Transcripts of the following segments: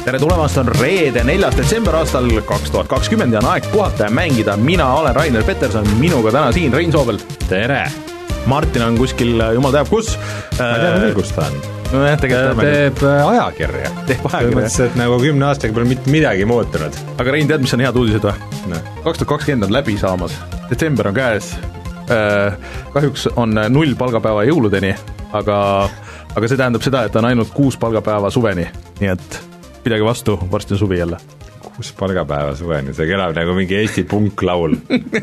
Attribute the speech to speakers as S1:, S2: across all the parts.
S1: tere tulemast, on reede, 4. detsember aastal 2020 ja on aeg puhata ja mängida. Mina olen Rainer Peterson, minuga täna siin Rein Soobel.
S2: Tere!
S1: Martin on kuskil, jumal teab kus.
S2: Ma tean veel, kus ta on.
S1: No,
S2: teeb ajakirja. Mõtlesin, et nagu 10 aastaga pole mitte midagi muutunud.
S1: Aga Rein, tead, mis on head uudised või? No. 2020 on läbi saamas, detsember on käes. Kahjuks on 0 palgapäeva jõuludeni, aga see tähendab seda, et on ainult 6 palgapäeva suveni, nii et pidagi vastu, varsti on suvi jälle.
S2: 6 palgapäeva suveni, see kõlab nagu mingi Eesti punklaul.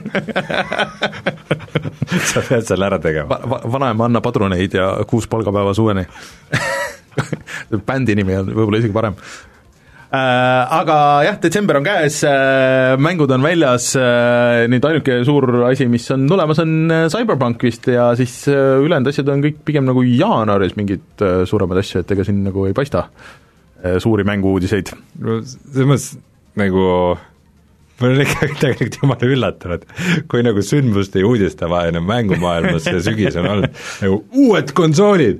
S2: Sa pead seal ära tegema.
S1: Vanaema Anna Padruneid ja 6 palgapäeva suveni. Bändi nimi on võib-olla isegi parem. Aga jah, detsember on käes, mängud on väljas, nüüd ainuke suur asi, mis on tulemas, on Cyberpunk vist ja siis ülejäänud asjad on kõik pigem nagu jaanuaris mingid suuremad asju, et ega siin nagu ei paista suuri mängu-uudiseid.
S2: No selles mõttes nagu ma olen ikka tegelikult jumala üllatunud, kui nagu sündmuste ja uudistavaine mängumaailmas see sügis on olnud nagu uued konsoolid,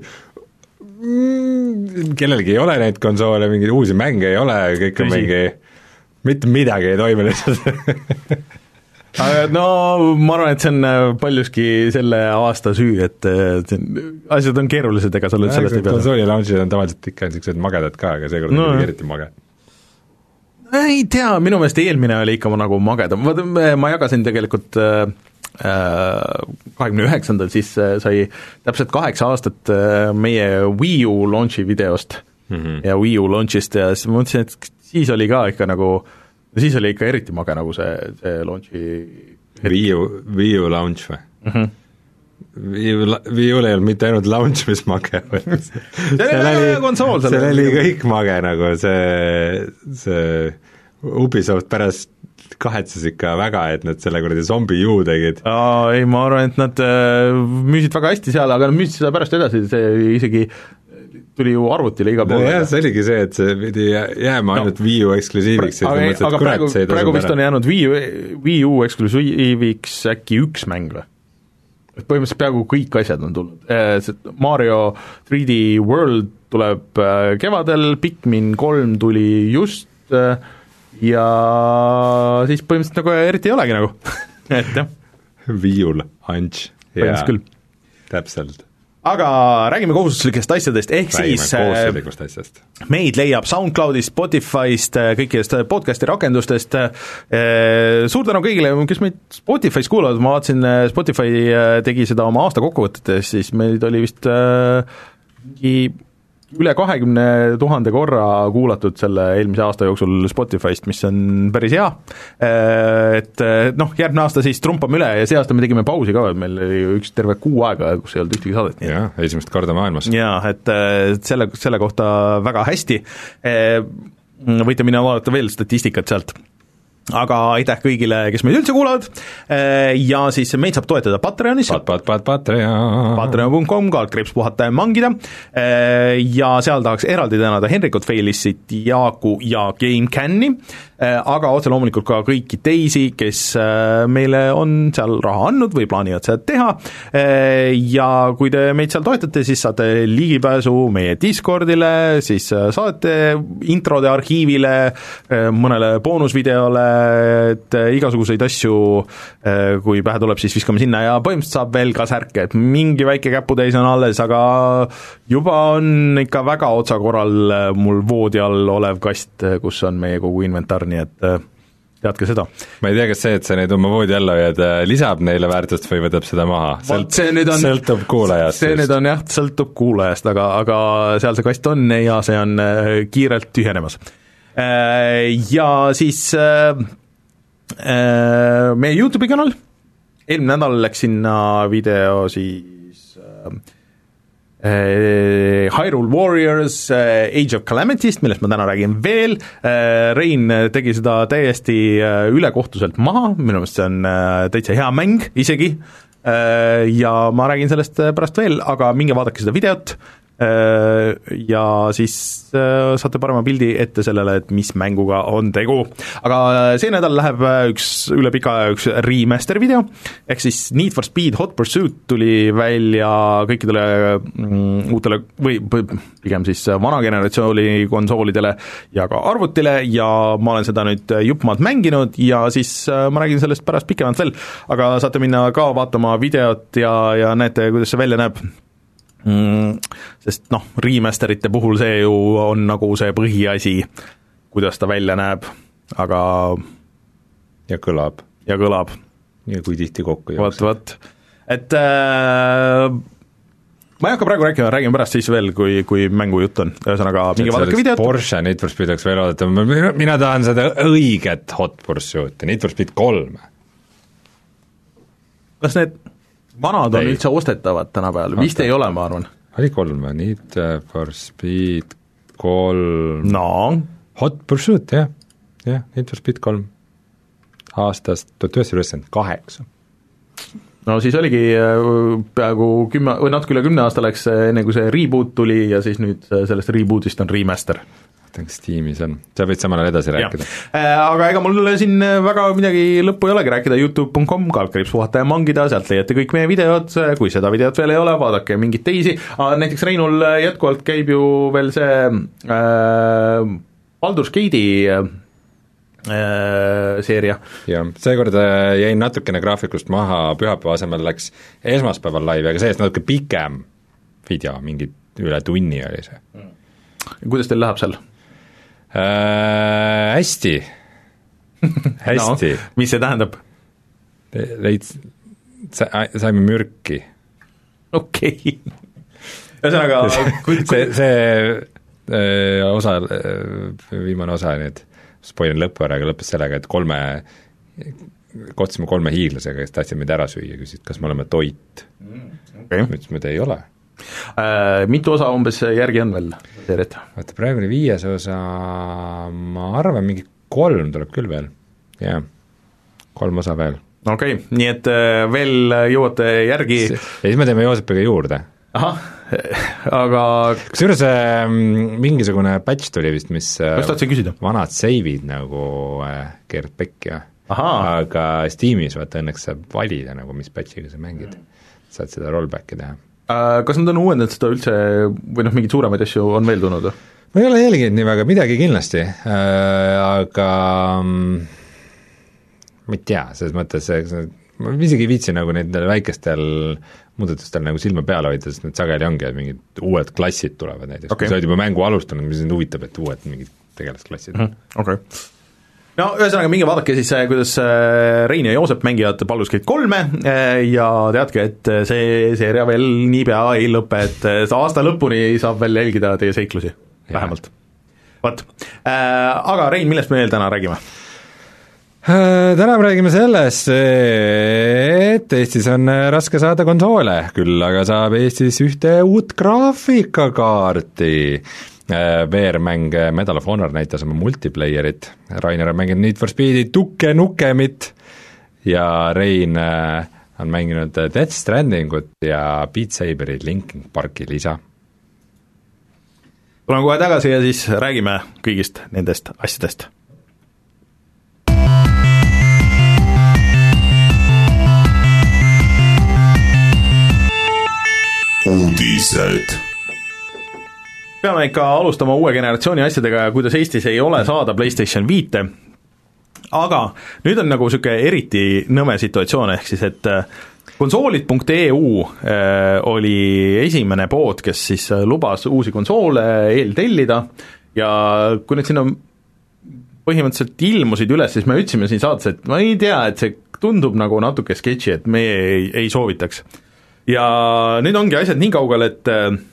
S2: kellelgi ei ole neid konsoole, mingeid uusi mänge ei ole, kõik on mingi, mitte midagi ei toimi lihtsalt.
S1: No ma arvan, et see on paljuski selle aasta süü, et asjad on keerulised, ega sa sellest ei peale.
S2: Konsooli launchid on tavaliselt ikka niisugused magedad ka, aga seekord on eriti mage.
S1: Ei tea, minu meelest eelmine oli ikka nagu magedam, ma jagasin tegelikult 29. siis sai täpselt 8 aastat meie Wii U launchi videost ja Wii U launchist ja siis ma mõtlesin, et siis oli ka ikka nagu, siis oli ikka eriti mage nagu see launchi
S2: Wii U launch või? Wii U ei olnud mitte ainult launch, mis mage või? See oli kõik mage nagu, see Ubisoft pärast kahetses ikka väga, et nad selle kuradi zombi U tegid.
S1: Ei, ma arvan, et nad müüsid väga hästi seal, aga nad müüsid seda pärast edasi, see isegi tuli ju arvutile iga poole.
S2: Jah, see oligi see, et see pidi jääma ainult Wii U eksklusiiviks.
S1: Aga praegu vist on jäänud Wii U eksklusiiviks äkki 1 mäng või? Põhimõtteliselt peaaegu kõik asjad on tulnud. Mario 3D World tuleb kevadel, Pikmin 3 tuli just ja siis põhimõtteliselt nagu eriti ei olegi nagu. Et jah.
S2: Wii U launch.
S1: Põhimõtteliselt küll.
S2: Täpselt.
S1: Aga räägime kohustuslikest asjadest, ehk siis meid leiab SoundCloudist, Spotify'st, kõikidest podcasti rakendustest. Suur tänu kõigile, kes meid Spotify's kuulavad, ma vaatasin, Spotify tegi seda oma aasta kokkuvõtetes, siis meid oli vist üle 20 000 korra kuulatud selle eelmise aasta jooksul Spotify'st, mis on päris hea, et noh, järgmine aasta siis trumpame üle ja see aasta me tegime pausi ka, meil oli üks terve 6 aega, kus ei olnud ühtegi saadet.
S2: Jah, esimest korda maailmas.
S1: Jaa, et selle kohta väga hästi, võite minna vaadata veel statistikat sealt. Aga aitäh kõigile, kes meid üldse kuulavad ja siis meid saab toetada Patreonis patreon.com, /puhata ja mangida ja seal tahaks eraldi tänada Henrikut, Feilissit, Jaaku ja GameCanni, aga otse loomulikult ka kõiki teisi, kes meile on seal raha andnud või plaanivad seda teha ja kui te meid seal toetate, siis saate ligipääsu meie Discordile, siis saate introde arhiivile, mõnele boonusvideole, et igasuguseid asju, kui pähe tuleb, siis viskame sinna ja põhimõtteliselt saab veel ka särke, et mingi väike käputäis on alles, aga juba on ikka väga otsakorral mul voodi all olev kast, kus on meie kogu inventar, nii et teadke seda.
S2: Ma ei tea, kas see, et sa neid oma voodi alla hoiad, lisab neile väärtust või võtab seda maha? Sõltub kuulajast.
S1: See nüüd on jah, sõltub kuulajast, aga seal see kast on ja see on kiirelt tühjenemas. Ja siis meie YouTube'i kanal, eelmine nädal läks sinna video siis Hyrule Warriors Age of Calamity'st, millest ma täna räägin veel. Rein tegi seda täiesti ülekohtuselt maha, minu meelest see on täitsa hea mäng isegi ja ma räägin sellest pärast veel, aga minge vaadake seda videot, ja siis saate parema pildi ette sellele, et mis mänguga on tegu. Aga see nädal läheb üle pika aja üks remaster video, ehk siis Need for Speed Hot Pursuit tuli välja kõikidele uutele või pigem siis vana generatsiooni konsoolidele ja ka arvutile ja ma olen seda nüüd jupp maad mänginud ja siis ma räägin sellest pärast pikemalt veel, aga saate minna ka vaatama videot ja näete, kuidas see välja näeb. Sest remasterite puhul see ju on nagu see põhiasi, kuidas ta välja näeb, aga
S2: ja kõlab.
S1: Ja
S2: kui tihti kokku jookseb.
S1: Vot. Et ma ei hakka praegu rääkima, räägin pärast siis veel, kui mängu jutt on. Ühesõnaga, mingi vaadake videot.
S2: Porsche Need for Speed oleks veel oodata, mina tahan seda õiget Hot Pursuiti, Need for Speed 3.
S1: Kas need vanad on üldse ostetavad tänapäeval, vist ei ole, ma arvan.
S2: Oli 3, Need for Speed 3
S1: no.
S2: Hot Pursuit, jah, Need for Speed 3 aastast 1998.
S1: No siis oligi peaaegu 10 või natuke üle 10 aasta läks enne, kui see reboot tuli ja siis nüüd sellest rebootist on remaster.
S2: Kas tiimis on, sa võid samal ajal edasi rääkida.
S1: Aga ega mul siin väga midagi lõppu ei olegi rääkida, youtube.com/puhata ja mangida, sealt leiate kõik meie videod, kui seda videot veel ei ole, vaadake mingeid teisi, näiteks Reinul jätkuvalt käib ju veel see Baldur's Gate'i seeria.
S2: Jah, seekord jäin natukene graafikust maha, pühapäeva asemel läks esmaspäeval live, aga see natuke pikem video, mingi üle tunni oli see.
S1: Kuidas teil läheb seal?
S2: Hästi. No,
S1: mis see tähendab?
S2: Saime mürki.
S1: Okei. Ühesõnaga
S2: see osa, viimane osa nüüd, spoilin lõppu ära, aga lõppes sellega, et kohtusime 3 hiiglasega, kes tahtsid meid ära süüa, küsid, kas me oleme toit. Mõtlesime, et ei ole.
S1: Mitu osa umbes järgi on veel seeriat?
S2: Vaata, praegu oli 5 osa, ma arvan, mingi 3 tuleb küll veel, jah, 3 osa veel.
S1: Okei, nii et veel jõuate järgi.
S2: Ja siis me teeme Joosepiga juurde.
S1: Ahah, aga
S2: kusjuures mingisugune patch tuli vist, mis vanad save'id nagu keerad pekki, aga Steamis vaata õnneks saab valida nagu, mis patchiga sa mängid, saad seda rollbacki teha.
S1: Kas nad on uuendanud seda üldse või mingid suuremaid asju on veel tulnud?
S2: Ma ei ole jälginud nii väga, midagi kindlasti, aga ma ei tea, selles mõttes ma isegi ei viitsi nagu neid väikestel muudatustel nagu silma peale hoida, sest need sageli ongi, et mingid uued klassid tulevad näiteks, kui sa oled juba mängu alustanud, mis sind huvitab, et uued mingid tegelasklassid.
S1: Okei. No ühesõnaga, minge vaadake siis, kuidas Rein ja Joosep mängivad Baldur's Gate 3 ja teadke, et see seeria veel niipea ei lõpe, et aasta lõpuni saab veel jälgida teie seiklusi, vähemalt. Vaat, aga Rein, millest me veel täna räägime?
S2: Täna räägime sellest, et Eestis on raske saada konsoole, küll aga saab Eestis ühte uut graafikakaarti. VR-mäng Medal of Honor näitas oma multiplayerit, Rainer on mänginud Need for Speedi Tukke Nukemit ja Rein on mänginud Death Strandingut ja Beat Saberi Linkin Parki lisa.
S1: Tuleme kohe tagasi ja siis räägime kõigist nendest asjadest. Uudised. Peame ikka alustama uue generatsiooni asjadega ja kuidas Eestis ei ole saada PlayStation 5, aga nüüd on nagu niisugune eriti nõme situatsioon, ehk siis, et konsoolid.eu oli esimene pood, kes siis lubas uusi konsoole eeltellida ja kui need sinna põhimõtteliselt ilmusid üles, siis me ütlesime siin saates, et ma ei tea, et see tundub nagu natuke sketši, et meie ei soovitaks. Ja nüüd ongi asjad nii kaugel, et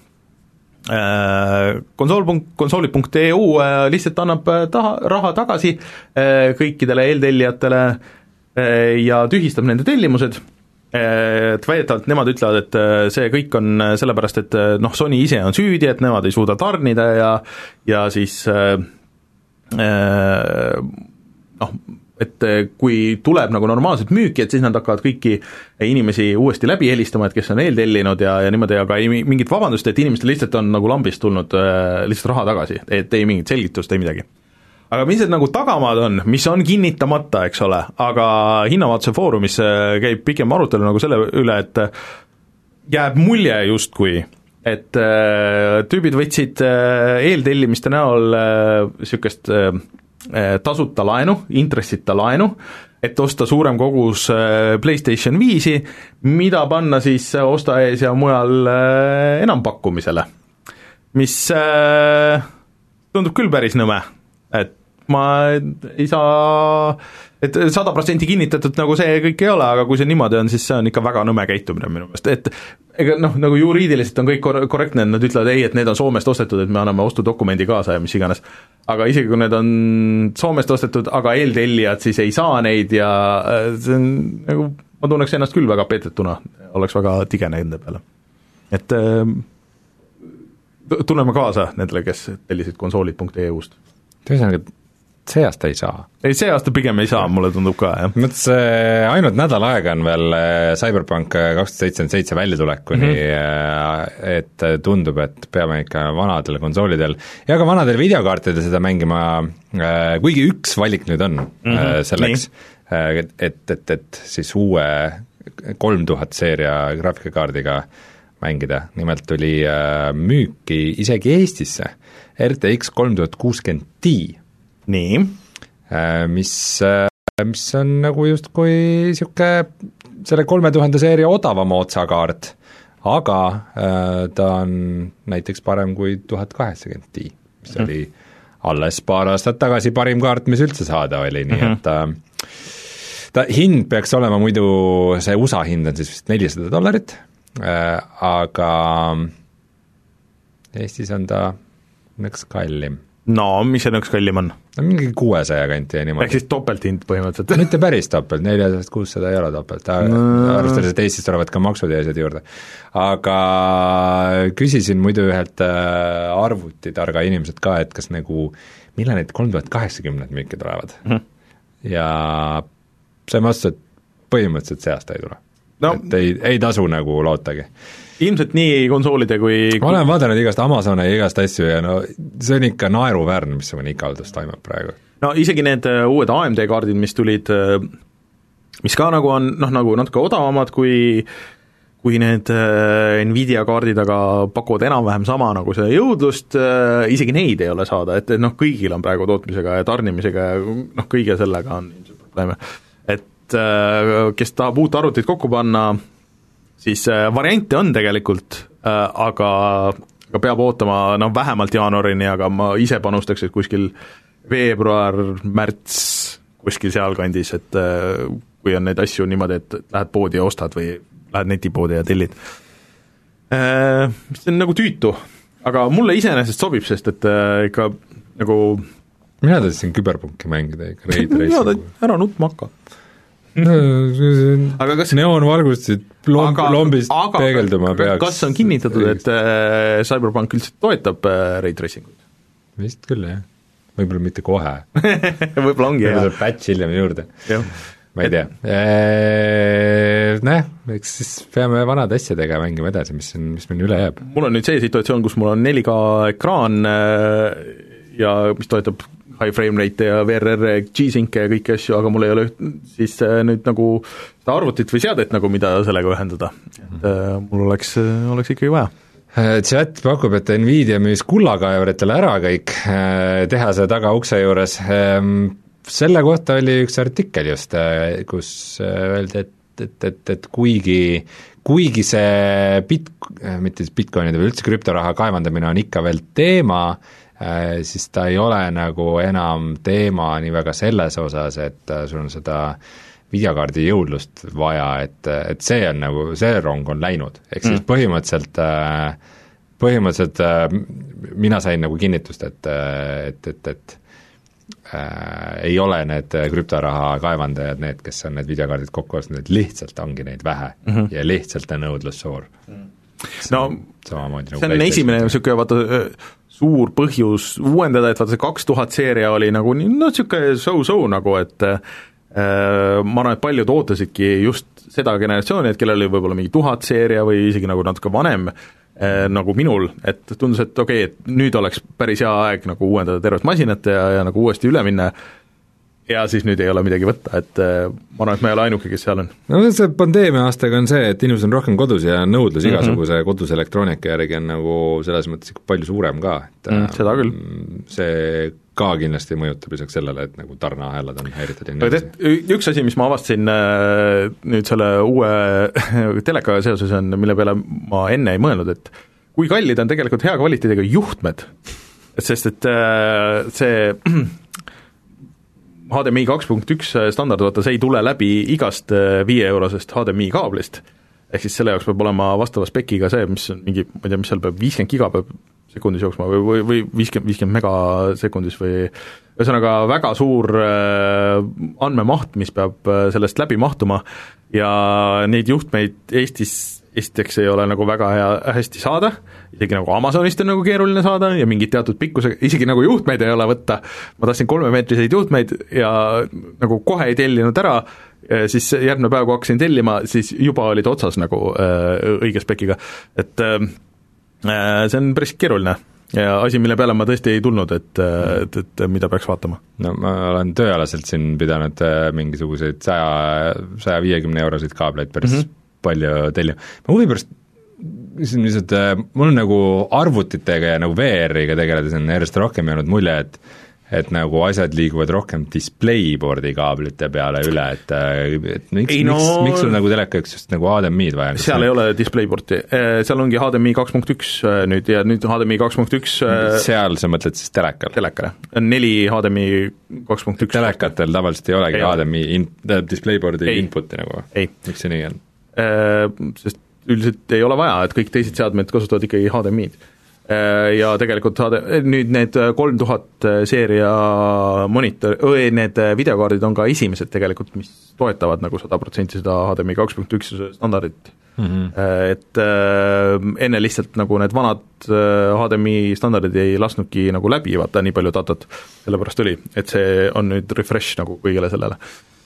S1: konsoolid.eu lihtsalt annab raha tagasi kõikidele eeltellijatele ja tühistab nende tellimused, et väidetavalt nemad ütlevad, et see kõik on sellepärast, et Sony ise on süüdi, et nemad ei suuda tarnida ja siis et kui tuleb nagu normaalselt müüki, et siis nad hakkavad kõiki inimesi uuesti läbi helistama, et kes on eeltellinud ja niimoodi, aga ei mingit vabandust, et inimestel lihtsalt on nagu lambist tulnud lihtsalt raha tagasi, et ei mingit selgitust, ei midagi. Aga mis need nagu tagamaad on, mis on kinnitamata, eks ole, aga hinnavaatuse foorumis käib pikem arutelu nagu selle üle, et jääb mulje justkui, et tüübid võtsid eeltellimiste näol niisugust tasuta laenu, intressita laenu, et osta suurem kogus PlayStation 5, mida panna siis osta ees ja mujal enampakkumisele, mis tundub küll päris nõme, et ma ei saa, et 100% kinnitatud nagu see kõik ei ole, aga kui see niimoodi on, siis see on ikka väga nõme käitumine minu meelest, et ega noh, nagu juriidiliselt on kõik korrektne, et nad ütlevad ei, et need on Soomest ostetud, et me anname ostudokumendi kaasa ja mis iganes, aga isegi kui need on Soomest ostetud, aga eeltellijad siis ei saa neid ja see on nagu, ma tunneks ennast küll väga peetetuna, oleks väga tige nende peale. Et tunneme kaasa nendele, kes tellisid konsoolid.eu-st.
S2: Tõesõnaga, see aasta ei saa.
S1: Ei, see aasta pigem ei saa, mulle tundub ka, jah.
S2: Mõttes ainult nädal aega on veel Cyberpunk 2077 väljatulekuni, et tundub, et peame ikka vanadel konsoolidel ja ka vanadel videokaartidel seda mängima, kuigi üks valik nüüd on selleks, et siis uue 3000 seeria graafikakaardiga mängida, nimelt tuli müüki isegi Eestisse RTX 3060 Ti.
S1: Nii.
S2: Mis on nagu justkui siuke selle 3000 seeria odavama otsakaart, aga ta on näiteks parem kui 1080 Ti, mis oli alles paar aastat tagasi parim kaart, mis üldse saada oli, nii et ta hind peaks olema muidu, see USA hind on siis vist $400, aga Eestis on ta nõks kallim.
S1: No, mis see nõks kallim on?
S2: No mingi 600 kanti ja niimoodi.
S1: Ehk siis topelthind põhimõtteliselt?
S2: Mitte päris topelt, 400-600 ei ole topelt, arvestades, et Eestis tulevad ka maksud ja asjad juurde. Aga küsisin muidu ühelt arvutitarga inimesed ka, et kas nagu, millal need 3080 müüki tulevad. Ja see vastus, et põhimõtteliselt see aasta ei tule. No, et ei tasu nagu lootagi.
S1: Ilmselt nii konsoolide kui...
S2: Ma olen vaadanud igast Amazone ja igast asju ja no see on ikka naeruväärne, mis on ikaldus toimub praegu.
S1: No isegi need uued AMD kaardid, mis tulid, mis ka nagu on nagu natuke odavamad kui need Nvidia kaardid, aga pakuvad enam-vähem sama nagu see jõudlust, isegi neid ei ole saada, et kõigil on praegu tootmisega ja tarnimisega ja kõige sellega on probleeme. Et kes tahab uut arvutit kokku panna, siis variante on tegelikult, aga peab ootama vähemalt jaanuarini, aga ma ise panustaks, et kuskil veebruar, märts, kuskil sealkandis, et kui on neid asju niimoodi, et lähed poodi ja ostad või lähed netipoodi ja tellid. See on nagu tüütu, aga mulle iseenesest sobib, sest et ikka nagu
S2: mina tahtsin küberpunki mängida ikka,
S1: ära nutma hakka.
S2: Aga kas neoonvalgustused lombist peegelduma peaks?
S1: Kas on kinnitatud, et Cyberpunk üldse toetab ray tracingut?
S2: Vist küll, jah. Võib-olla mitte kohe.
S1: Võib-olla ongi, jah.
S2: Võib-olla patch hiljem juurde. Ma ei tea. Eks siis peame vanad asjadega mängima edasi, mis meil üle jääb.
S1: Mul on nüüd see situatsioon, kus mul on 4K ekraan ja mis toetab high frame rate ja VRR, G-Sync ja kõiki asju, aga mul ei ole siis nüüd nagu seda arvutit või seadet nagu, mida sellega ühendada. Et mul oleks ikkagi vaja.
S2: Chat pakub, et Nvidia müüs kullakaevaritele ära kõik tehase taga ukse juures. Selle kohta oli üks artikkel just, kus öeldi, et kuigi see mitte Bitcoinide või üldse krüptoraha kaevandamine on ikka veel teema, siis ta ei ole nagu enam teema nii väga selles osas, et sul on seda videokaardi jõudlust vaja, et see on nagu, see rong on läinud, ehk siis põhimõtteliselt mina sain nagu kinnitust, et ei ole need krüptoraha kaevandajad need, kes on need videokaardid kokku ostnud, et lihtsalt ongi neid vähe ja lihtsalt on nõudlus suur.
S1: No see on esimene niisugune, vaata, suur põhjus uuendada, et vaata see 2000 seeria oli nagu niisugune so-so nagu, et ma arvan, et paljud ootasidki just seda generatsiooni, et kellel oli võib-olla mingi 1000 seeria või isegi nagu natuke vanem, nagu minul, et tundus, et okei, et nüüd oleks päris hea aeg nagu uuendada tervet masinat ja nagu uuesti üle minna, ja siis nüüd ei ole midagi võtta, et ma arvan, et ma ei ole ainuke, kes seal on.
S2: No see pandeemia aastaga on see, et inimesed on rohkem kodus ja nõudlus igasuguse kodus elektroonika järgi on nagu selles mõttes palju suurem ka, et
S1: seda küll.
S2: See ka kindlasti mõjutab lisaks sellele, et nagu tarneahelad on häiritud.
S1: Üks asi, mis ma avastasin nüüd selle uue telekaga seoses on, mille peale ma enne ei mõelnud, et kui kallid on tegelikult hea kvaliteediga juhtmed, sest et see HDMI 2.1 standard, vaata, see ei tule läbi igast 5-eurosest HDMI kaablist, ehk siis selle jaoks peab olema vastava spekiga see, mis on mingi, ma ei tea, mis seal peab, 50 giga peab sekundis jooksma või 50 megasekundis või ühesõnaga väga suur andmemaht, mis peab sellest läbi mahtuma ja neid juhtmeid Eestis esiteks ei ole nagu väga hästi saada, isegi nagu Amazonist on nagu keeruline saada ja mingid teatud pikkusega, isegi nagu juhtmeid ei ole võtta, ma tahtsin 3-meetriseid juhtmeid ja nagu kohe ei tellinud ära, siis järgmine päev, kui hakkasin tellima, siis juba olid otsas nagu õige spekiga, et see on päris keeruline ja asi, mille peale ma tõesti ei tulnud, et mida peaks vaatama.
S2: No ma olen tööalaselt siin pidanud mingisuguseid 150 euroseid kaableid päris palju tellima. Ma huvi pärast, mul on nagu arvutitega ja nagu VR-iga tegeledes on järjest rohkem jäänud mulje, et nagu asjad liiguvad rohkem displayboardi kaablite peale üle, et miks sul nagu telekaks just nagu HDMI-d vaja?
S1: Seal ei ole displayboardi, seal ongi HDMI 2.1 nüüd ja nüüd HDMI 2.1
S2: seal sa mõtled siis telekal?
S1: Telekale, 4 HDMI 2.1
S2: telekatel tavaliselt ei olegi HDMI displayboardi inputi nagu? Miks see nii on?
S1: Sest üldiselt ei ole vaja, et kõik teised seadmed kasutavad ikkagi HDMI-d. Ja tegelikult nüüd need 3000 seeria monitor, need videokaardid on ka esimesed tegelikult, mis toetavad nagu 100% seda HDMI 2.1 standardit. Et enne lihtsalt nagu need vanad HDMI standardid ei lasknudki nagu läbi, vaata nii palju datat, sellepärast oli, et see on nüüd refresh nagu kõigele sellele.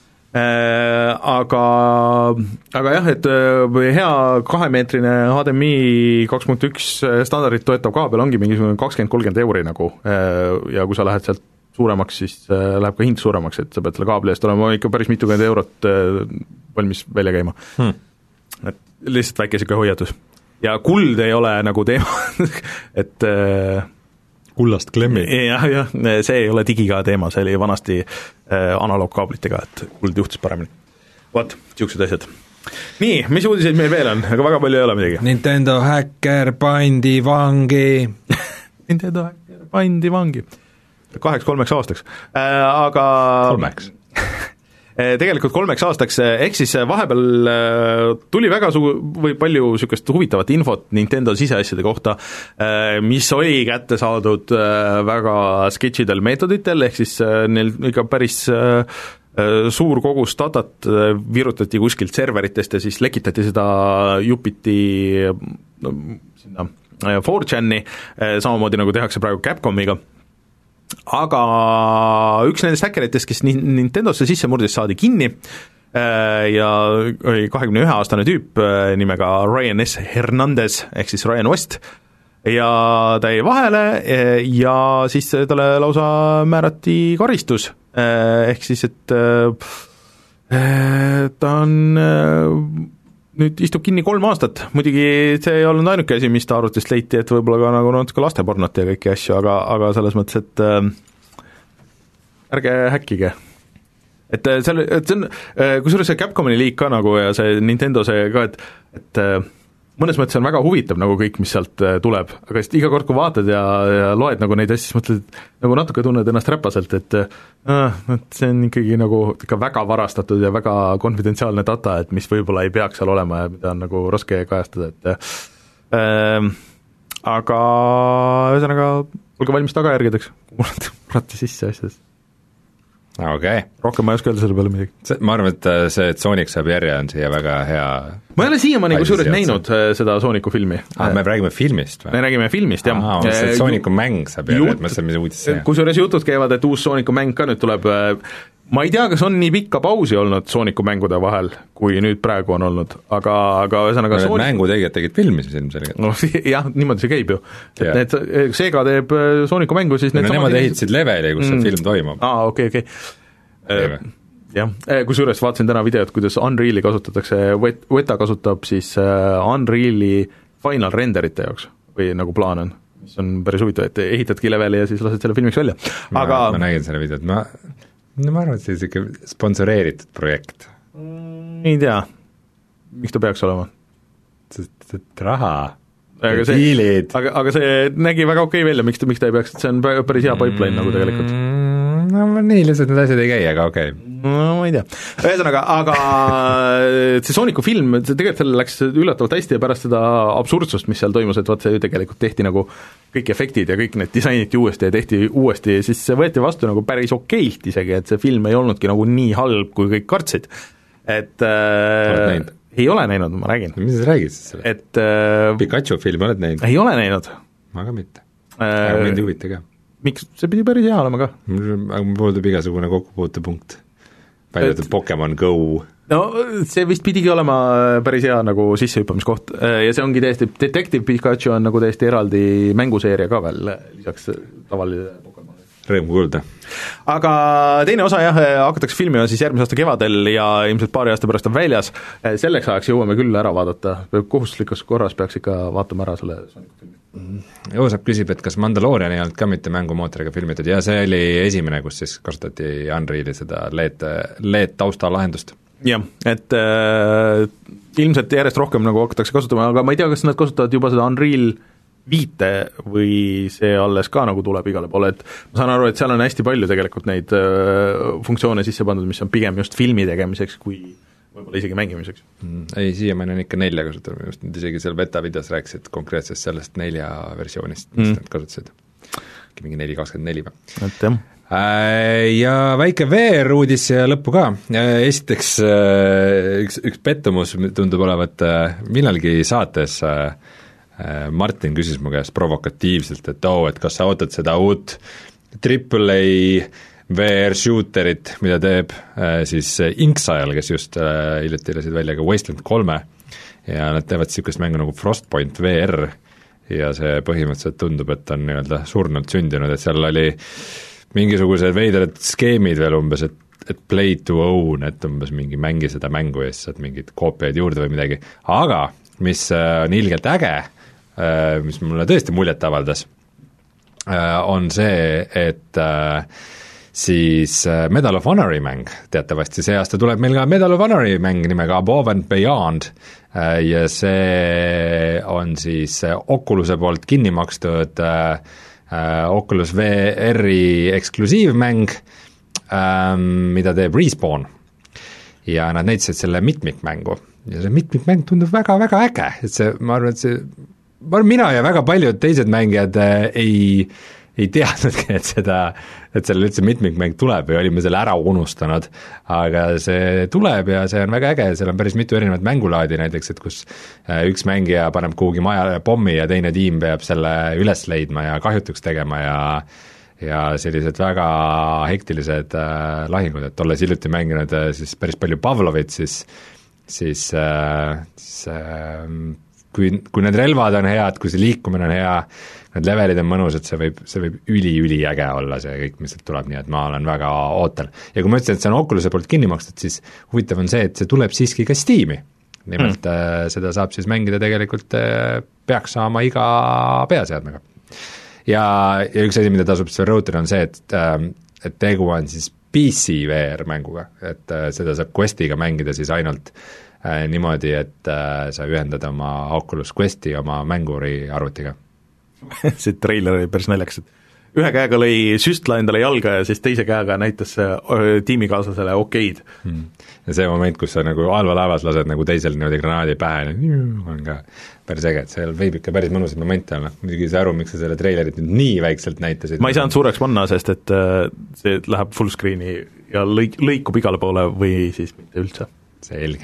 S1: Aga jah, et hea 2-meetrine HDMI 2.1 standardit toetav kaabel ongi mingisugune 20-30 euri nagu ja kui sa lähed sealt suuremaks, siis läheb ka hind suuremaks, et sa pead selle kaabli eest olema ikka päris mitukümmend eurot valmis välja käima. Et lihtsalt väike siuke hoiatus. Ja kuld ei ole nagu teema, et
S2: kullast klemmi.
S1: Jah, see ei ole digiga teema, see oli vanasti analoogkaablitega, et kuld juhtus paremini. Vaat, siuksed asjad. Nii, mis uudiseid meil veel on, aga väga palju ei ole midagi.
S2: Nintendo häkker pandi vangi.
S1: Nintendo häkker pandi vangi. 2-3 aastaks. Aga
S2: 3.
S1: tegelikult 3 aastaks, ehk siis vahepeal tuli väga või palju niisugust huvitavat infot Nintendo siseasjade kohta, mis oli kätte saadud väga sketšidel meetoditel, ehk siis neil ikka päris suur kogus datat virutati kuskilt serveritest ja siis lekitati seda jupiti sinna 4chan'i, samamoodi nagu tehakse praegu Capcomiga. Aga üks nendest häkkeritest, kes Nintendosse sisse murdis, saadi kinni ja oli 21-aastane tüüp nimega Ryan S. Hernandez ehk siis Ryan West ja ta jäi vahele ja siis talle lausa määrati karistus ehk siis, et ta on nüüd istub kinni 3 aastat, muidugi see ei olnud ainuke asi, mis ta arvutist leiti, et võib-olla ka nagu natuke lastepornot ja kõiki asju, aga selles mõttes, et ärge häkkige. Et see on, kusjuures see Capcomi liik ka nagu ja see Nintendo see ka, et mõnes mõttes on väga huvitav nagu kõik, mis sealt tuleb, aga iga kord, kui vaatad ja loed nagu neid asju, siis mõtled, nagu natuke tunned ennast räpaselt, et see on ikkagi nagu ikka väga varastatud ja väga konfidentsiaalne data, et mis võib-olla ei peaks seal olema ja mida on nagu raske kajastada, et aga ühesõnaga, olge valmis tagajärgedeks, kui murrate sisse asjades.
S2: Okay.
S1: Rohkem ma ei oska öelda selle peale midagi.
S2: Ma arvan, et see, et Sonic saab järje, on siia väga hea.
S1: Ma ei ole siiamaani kusjuures näinud seda Sooniku filmi.
S2: Me räägime filmist või?
S1: Me räägime filmist, jah.
S2: Sooniku mäng saab järje, et ma ütlen, mis uudis see.
S1: Kusjuures jutud käivad, et uus Sooniku mäng ka nüüd tuleb. Ma ei tea, kas on nii pikka pausi olnud Sooniku mängude vahel, kui nüüd praegu on olnud, aga ühesõnaga
S2: Sonic... mängutegijad tegid filmi siis ilmselgelt.
S1: No jah, niimoodi see käib ju. Et need, Sega teeb Sooniku mängu, siis need
S2: nemad ehitasid leveli, kus see film toimub.
S1: Okei. Jah, kusjuures vaatasin täna videot, kuidas Unreali kasutatakse, Weta kasutab siis Unreali final renderite jaoks, või nagu plaan on, mis on päris huvitav, et ehitadki leveli ja siis lased selle filmiks välja. Aga... Ma nägin selle videot, ma arvan, et see on siuke sponsoreeritud projekt. Ei tea, miks ta peaks olema? Sest raha, diilid. Aga see nägi väga okei välja, miks ta ei peaks, see on päris hea pipeline nagu tegelikult. No nii lihtsalt need asjad ei käi, aga okei. No ma ei tea. Ühesõnaga, aga see Sooniku film, tegelikult selle läks üllatavalt hästi ja pärast seda absurdsust, mis seal toimus, et vaat see tegelikult tehti nagu kõik efektid ja kõik need disainiti uuesti ja tehti uuesti, siis see võeti vastu nagu päris okeilt isegi, et see film ei olnudki nagu nii halb, kui kõik kartsid. Et ei ole näinud, ma räägin. Mis sa räägid siis selle? Pikachu filmi oled näinud? Ei ole näinud. Ma ka mitte. Aga mind huvita ka. Miks? See pidi päris hea olema ka. Aga puudub igasugune kokkupuutepunkt. Väidetud Pokemon Go. No see vist pidigi olema päris hea nagu sissehüppamiskoht ja see ongi täiesti, Detective Pikachu on nagu täiesti eraldi mänguseeria ka veel, lisaks tavalise Pokemon. Rõõm kuulda. Aga teine osa jah, hakatakse filmima siis järgmise aasta kevadel ja ilmselt paari aasta pärast on väljas, selleks ajaks jõuame küll ära vaadata, kohustuslikus korras peaks ikka vaatama ära selle Sooniku filmi. Joosep küsib, et kas Mandaloorian ei olnud ka mitte mängumootoriga filmitud ja see oli esimene, kus siis kasutati Unreali seda LED taustalahendust. Jah, et ilmselt järjest rohkem nagu hakatakse kasutama, aga ma ei tea, kas nad kasutavad juba seda Unreal 5 või see alles ka nagu tuleb igale poole, et ma saan aru, et seal on hästi palju tegelikult neid funktsioone sisse pandud, mis on pigem just filmi tegemiseks, kui võib-olla isegi mängimiseks. Ei, siiamaani on ikka 4 kasutanud, just nüüd isegi seal beta videos rääkisid konkreetsest sellest 4 versioonist, mis nad kasutasid. Mingi 4.24 või. Et jah. Ja väike VR-uudis ja lõppu ka. Esiteks üks pettumus tundub olevat millalgi saates Martin küsis mu käest provokatiivselt, et kas sa ootad seda uut AAA VR-shooterit, mida teeb siis Inksile, kes just hiljuti lasid välja ka Wasteland 3 ja nad teevad niisugust mängu nagu Frostpoint VR ja see põhimõtteliselt tundub, et on nii-öelda surnult sündinud, et seal oli mingisugused veidrad skeemid veel umbes, et play to own, et umbes mingi mängi seda mängu ja siis saad mingid koopiaid juurde või midagi, aga mis on ilgelt äge, mis mulle tõesti muljet avaldas, on see, et siis Medal of Honori mäng, teatavasti see aasta tuleb meil ka Medal of Honori mäng nimega Above and Beyond ja see on siis Oculus'e poolt kinni makstud Oculus VR-i eksklusiivmäng, mida teeb Respawn ja nad näitasid selle mitmikmängu ja see mitmikmäng tundub väga-väga äge, et see, ma arvan, mina ja väga paljud teised mängijad ei teadnudki, et sellel üldse mitmikmäng tuleb ja olime selle ära unustanud, aga see tuleb ja see on väga äge, seal on päris mitu erinevat mängulaadi näiteks, et kus üks mängija paneb kuhugi majale pommi ja teine tiim peab selle üles leidma ja kahjutuks tegema ja sellised väga hektilised lahingud, et olles hiljuti mänginud siis päris palju Pavlovit, siis kui need relvad on head, kui see liikumine on hea, need levelid on mõnusad, see võib üli äge olla, see kõik, mis sealt tuleb, nii et ma olen väga ootel. Ja kui ma ütlesin, et see on Oculus'e poolt kinni makstud, siis huvitav on see, et see tuleb siiski ka Steam'i. Nimelt seda saab siis mängida tegelikult, peaks saama iga peaseadmega. Ja üks asi, mida tasub siis rõhutada, on see, et tegu on siis PC VR mänguga, et seda saab Questiga mängida siis ainult niimoodi, et sa ühendad oma Oculus Questi oma mänguri arvutiga. See treiler oli päris naljakas, et ühe käega lõi süstla endale jalga ja siis teise käega näitas tiimikaaslasele okeid. Ja see moment, kus sa nagu halvalaevas lased nagu teisel niimoodi granaadi pähe, on ka päris äge, et seal võib ikka päris mõnusad momente olla. Muidugi ei saa aru, miks sa selle treilerit nüüd nii väikselt näitasid. Ma ei saanud suureks panna, sest et see läheb full screen'i ja lõikub igale poole või siis mitte üldse.
S2: Selge.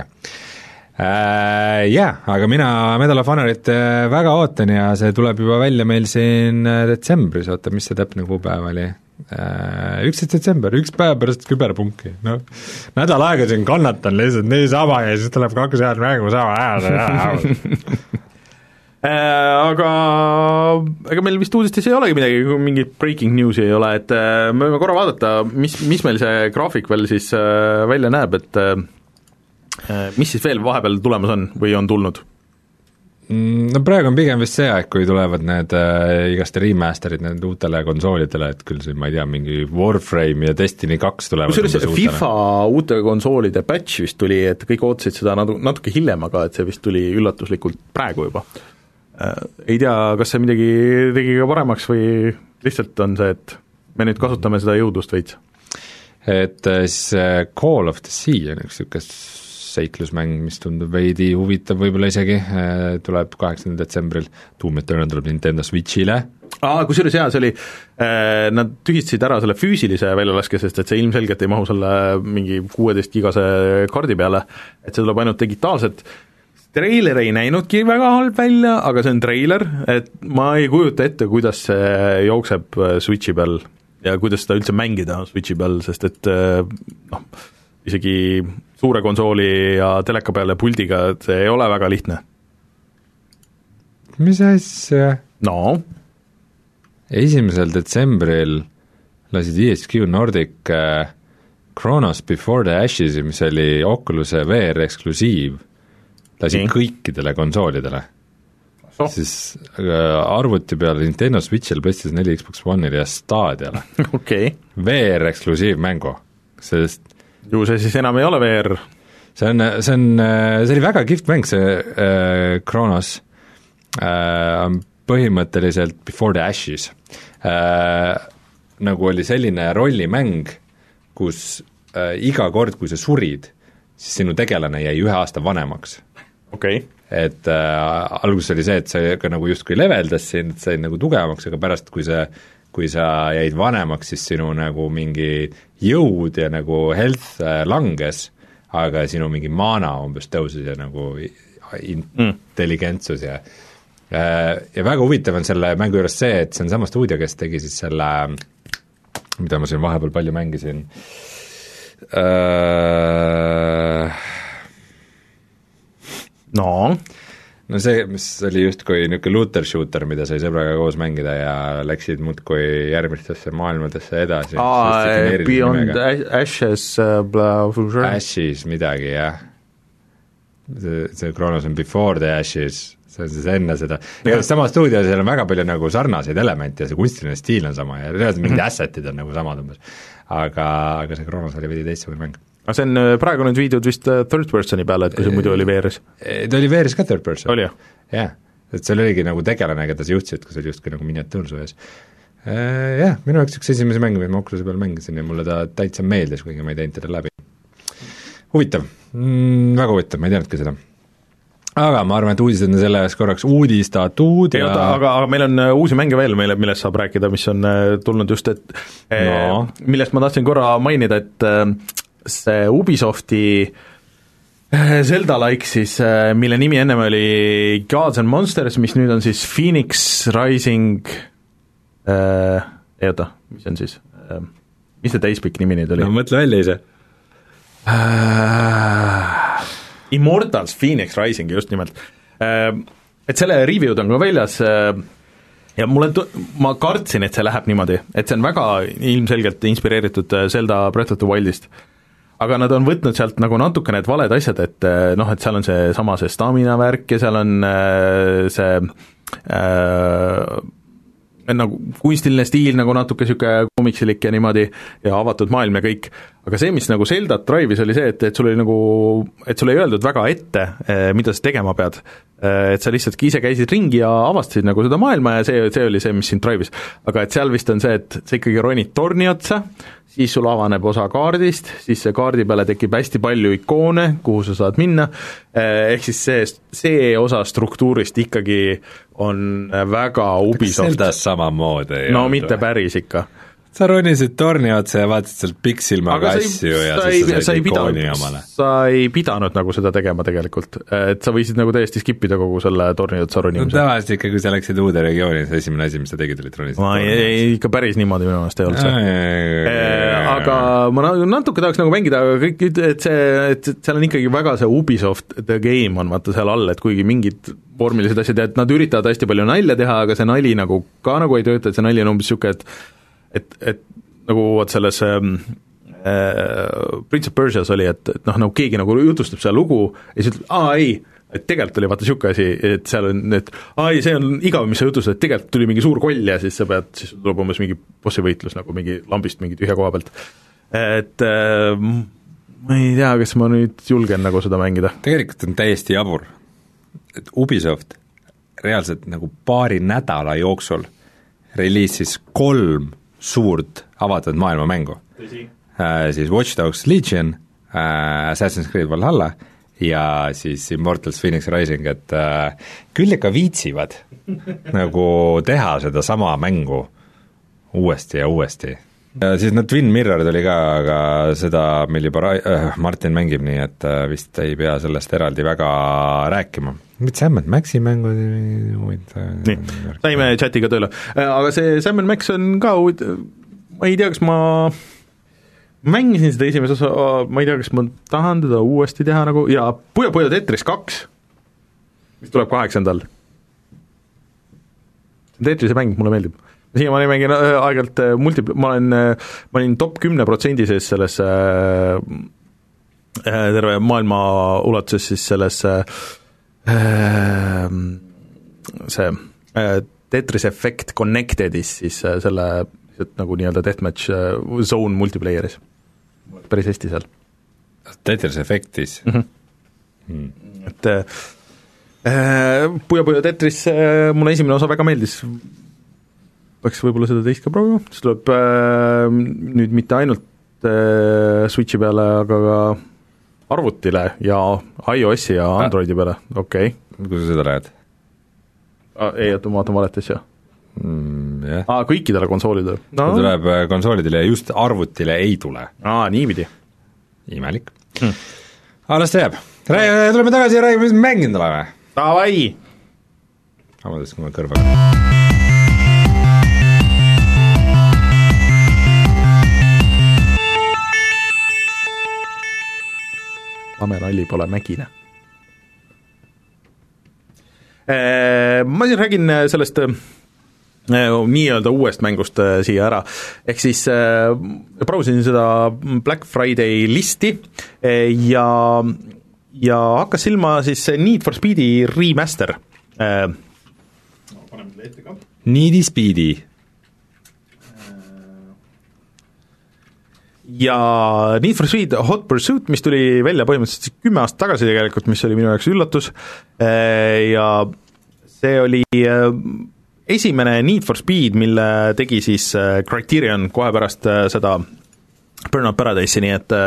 S2: Jaa, aga mina Medal of Honorit väga ootan ja see tuleb juba välja meil siin detsembris, oota, mis see täpne kuupäev oli? 11. detsember, üks päev pärast küberpunki, noh, nädal aega siin kannatan lihtsalt niisama ja siis tuleb 2 head mängu sama ajada.
S1: Aga ega meil vist uudistes ei olegi midagi, kui mingit breaking news'i ei ole, et me võime korra vaadata, mis meil see graafik veel siis välja näeb, et mis siis veel vahepeal tulemas on või on tulnud?
S2: No praegu on pigem vist see aeg, kui tulevad need igaste remasterid need uutele konsoolidele, et küll siin, ma ei tea, mingi Warframe ja Destiny 2 tulevad.
S1: Kusjuures FIFA uute konsoolide patch vist tuli, et kõik ootasid seda natuke hiljem, aga et see vist tuli üllatuslikult praegu juba. Ei tea, kas see midagi tegi ka paremaks või lihtsalt on see, et me nüüd kasutame seda jõudlust veits?
S2: Et siis Call of the Sea on üks niisugust seiklusmäng, mis tundub veidi huvitav võib-olla isegi, tuleb 8. detsembril, Doom Eternal tuleb Nintendo Switchile.
S1: Kusjuures jaa, see oli, nad tühistasid ära selle füüsilise väljalaske, sest et see ilmselgelt ei mahu selle mingi 16-gigase kaardi peale, et see tuleb ainult digitaalselt. Treiler ei näinudki väga halb välja, aga see on treiler, et ma ei kujuta ette, kuidas see jookseb Switchi peal ja kuidas seda üldse mängida Switchi peal, sest et noh, isegi suure konsooli ja teleka peale puldiga, see ei ole väga lihtne.
S2: Mis asja?
S1: No?
S2: 1. detsembril lasid ESQ Nordic Chronos Before the Ashes, mis oli Oculus'e VR eksklusiiv, lasid kõikidele konsoolidele. Siis arvuti peale Nintendo Switch'il, PlayStation 4, Xbox One'il ja Stadiale.
S1: Okay.
S2: VR eksklusiiv mängu, sest
S1: ju see siis enam ei ole VR.
S2: See oli väga kihvt mäng, see Chronos, põhimõtteliselt Before the Ashes. Nagu oli selline rollimäng, kus iga kord, kui sa surid, siis sinu tegelane jäi 1 aasta vanemaks.
S1: Okay.
S2: Et alguses oli see, et see ka nagu justkui leveldas sind, et sai nagu tugevamaks, aga pärast, kui sa jäid vanemaks, siis sinu nagu mingi jõud ja nagu health langes, aga sinu mingi mana umbes tõusis ja nagu intelligentsus ja väga huvitav on selle mängu juures see, et see on sama stuudio, kes tegi siis selle, mida ma siin vahepeal palju mängisin, no see, mis oli justkui niisugune looter-shooter, mida sai sõbraga koos mängida ja läksid muudkui järgmistesse maailmadesse edasi.
S1: Beyond Ashes,
S2: Ashes midagi, jah. See Chronos on Before the Ashes, see on siis enne seda. Sama stuudio, seal on väga palju nagu sarnaseid elemente ja see kunstiline stiil on sama ja reaalselt mingid assetid on nagu samad umbes. Aga see Chronos oli veidi teistsugune mäng.
S1: Aga see on praegu nüüd viidud vist third personi peale, et kui see muidu oli VR-is?
S2: Ta oli VR-is ka third person.
S1: Oli jah?
S2: Jah, et seal oligi nagu tegelane, keda sa juhtisid, kui see oli justkui nagu miniatuursujas. Jah, minu jaoks üks esimese mängu, mis ma Oculus'e peal mängisin ja mulle ta täitsa meeldis, kuigi ma ei teinud teda läbi. Huvitav, väga huvitav, ma ei teadnudki seda. Aga ma arvan, et uudised on selles korraks uudistatud ja
S1: aga meil on uusi mänge veel, millest saab rääkida, mis on tulnud just, et millest ma tahtsin korra mainida, et see Ubisofti Zelda-like siis, mille nimi ennem oli Gods and Monsters, mis nüüd on siis Phoenix Rising mis on siis, mis see täispikk nimi nüüd oli?
S2: No mõtle välja ise.
S1: Immortals Phoenix Rising, just nimelt. Et selle review'd on ka väljas ja ma kartsin, et see läheb niimoodi, et see on väga ilmselgelt inspireeritud Zelda Breath of the Wildist. Aga nad on võtnud sealt nagu natuke need valed asjad, et noh, et seal on see sama see stamina värk ja seal on see nagu kunstiline stiil nagu natuke niisugune komiksilik ja niimoodi ja avatud maailm ja kõik, aga see, mis nagu Zeldat drive'is oli see, et sul oli nagu, et sul ei öeldud väga ette, mida sa tegema pead, et sa lihtsalt ise käisid ringi ja avastasid nagu seda maailma ja see oli see, mis sind drive'is. Aga et seal vist on see, et sa ikkagi ronid torni otsa, siis sul avaneb osa kaardist, siis see kaardi peale tekib hästi palju ikoone, kuhu sa saad minna, ehk siis see osa struktuurist ikkagi on väga Ubisoft.
S2: Zeldas samamoodi.
S1: No mitte päris ikka.
S2: sa ronisid torni otsa ja vaatasid sealt pikksilmaga asju ja siis sa said ikooni omale.
S1: Sa ei pidanud nagu seda tegema tegelikult, et sa võisid nagu täiesti skipida kogu selle torni otsa ronimise.
S2: No tavaliselt ikka, kui sa läksid uude regiooni, siis esimene asi, mis sa tegid, oli ronisid
S1: torni. Ikka päris niimoodi minu meelest ei olnud see. Aga ma natuke tahaks nagu mängida, aga kõik, et seal on ikkagi väga see Ubisoft The Game on vaata seal all, et kuigi mingid vormilised asjad, et nad üritavad hästi palju nalja teha, aga see nali nagu ka nagu ei tööta, et see nali on umbes niisugune, et nagu vaat selles Prince of Persias oli, et nagu keegi nagu jutustab seda lugu ja siis ütleb, ei, et tegelikult oli vaata niisugune asi, et seal on, et ei, see on igav, mis sa jutustad, et tegelikult tuli mingi suur koll ja siis sa pead, siis tuleb umbes mingi bossi võitlus nagu mingi lambist mingi tühja koha pealt. Et ma ei tea, kas ma nüüd julgen nagu seda mängida.
S2: Tegelikult on täiesti jabur, et Ubisoft reaalselt nagu paari nädala jooksul reliisis 3 suurt avatud maailma mängu. Siis Watch Dogs Legion, Assassin's Creed Valhalla ja siis Immortals Phoenix Rising, et küll ikka viitsivad nagu teha seda sama mängu uuesti ja uuesti. Ja siis Twin Mirror tuli ka, aga seda meil juba Martin mängib, nii et vist ei pea sellest eraldi väga rääkima. Mit Sam & Maxi mängud
S1: nii, saime chatiga tööle. Aga see Sam & Max on ka ma ei tea, kas ma mängisin seda esimese osa, ma ei tea, kas ma tahan teda uuesti teha nagu, ja Puyo Tetris 2, mis tuleb 8. Tetrise mäng mulle meeldib. Siia ma mängin aegalt ma olin top 10% sees selles terve maailma ulatuses siis selles see Tetris Effect Connectedis siis selle nagu nii-öelda deathmatch zone multiplayeris. Päris hästi seal.
S2: Tetris Effectis?
S1: Et Puyo Tetris mulle esimene osa väga meeldis. Peaks võib-olla seda teist ka proovima, see tuleb nüüd mitte ainult Switchi peale, aga ka arvutile ja iOS-i ja Androidi peale, okei.
S2: Kui sa seda lähed?
S1: Ei, et ma vaatan valet asja.
S2: Yeah.
S1: Kõikidele konsoolidele no.
S2: Ta tuleb konsoolidele ja just arvutile ei tule.
S1: Niipidi.
S2: Imelik. Las ta jääb. Tuleme tagasi ja räägime, mis mänginud oleme.
S1: Davai!
S2: Avades, kui ma kõrvaga.
S1: Ameralli pole mägine. Ma siin räägin sellest nii-öelda uuest mängust siia ära, ehk siis brausin seda Black Friday listi ja hakkas silma siis Need for Speedi remaster. Paneme selle ette ka.
S2: Need Speedi.
S1: Ja Need for Speed Hot Pursuit, mis tuli välja põhimõtteliselt 10 aastat tagasi tegelikult, mis oli minu jaoks üllatus, ja see oli esimene Need for Speed, mille tegi siis Criterion kohe pärast seda Burnout Paradise'i, nii et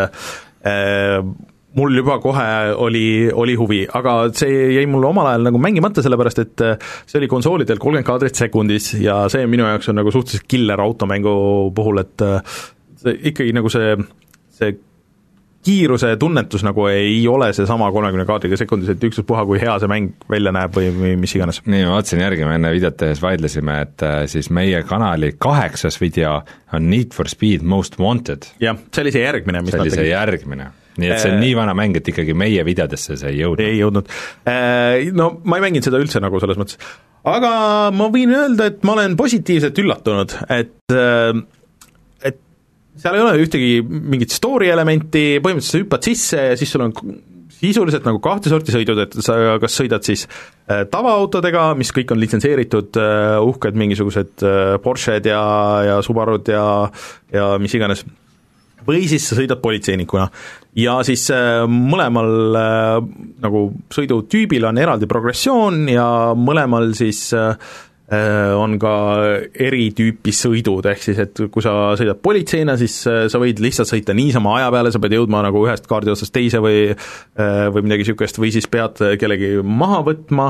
S1: mul juba kohe oli huvi, aga see jäi mulle omal ajal nagu mängimata, sellepärast et see oli konsoolidel 30 kaadrit sekundis ja see minu jaoks on nagu suhteliselt killer automängu puhul, et see ikkagi nagu see kiiruse tunnetus nagu ei ole see sama 30 kaadriga sekundis, et üksuspuha, kui hea see mäng välja näeb või mis iganes.
S2: Nii, ma vaatasin järgi, me enne videot tehes vaidlesime, et siis meie kanali 8. video on Need for Speed Most Wanted.
S1: Jah, see oli see järgmine, mis
S2: see oli see järgmine. Nii et see on nii vana mäng, et ikkagi meie videodesse see ei jõudnud.
S1: Ei jõudnud. No ma ei mänginud seda üldse nagu selles mõttes. Aga ma võin öelda, et ma olen positiivselt üllatunud, et seal ei ole ühtegi mingit story elementi, põhimõtteliselt sa hüppad sisse ja siis sul on sisuliselt nagu 2 sorti sõidud, et sa kas sõidad siis tavaautodega, mis kõik on litsenseeritud, uhked mingisugused Porsched ja Subarud ja mis iganes, või siis sa sõidad politseinikuna. Ja siis mõlemal nagu sõidutüübil on eraldi progressioon ja mõlemal siis on ka eri tüüpi sõidud, ehk siis, et kui sa sõidad politseina, siis sa võid lihtsalt sõita niisama aja peale, sa pead jõudma nagu ühest kaardi otsast teise või midagi niisugust, või siis pead kellegi maha võtma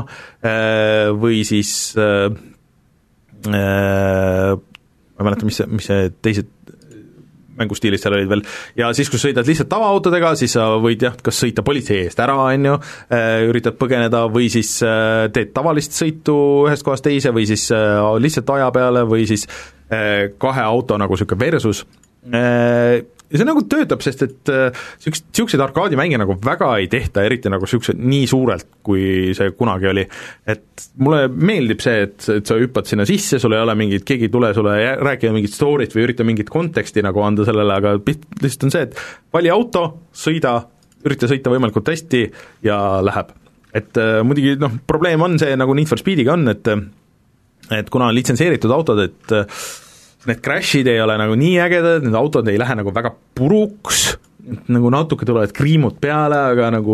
S1: või siis ma ei mäleta, mis see teised mängustiilis seal olid veel, ja siis, kui sa sõidad lihtsalt tavaautodega, siis sa võid jah, kas sõita politsei eest ära, on ju, üritad põgeneda või siis teed tavalist sõitu ühest kohast teise või siis lihtsalt aja peale või siis kahe auto nagu niisugune versus. Ja see nagu töötab, sest et niisuguseid arkaadimänge nagu väga ei tehta, eriti nagu niisugused nii suurelt, kui see kunagi oli. Et mulle meeldib see, et sa hüppad sinna sisse, sul ei ole mingit, keegi ei tule sulle rääkida mingit story't või ürita mingit konteksti nagu anda sellele, aga lihtsalt on see, et vali auto, sõida, ürita sõita võimalikult hästi ja läheb. Et muidugi probleem on see, nagu Need for Speediga on, et kuna on litsenseeritud autod, et need crashid ei ole nagu nii ägedad, need autod ei lähe nagu väga puruks, nagu natuke tulevad kriimud peale, aga nagu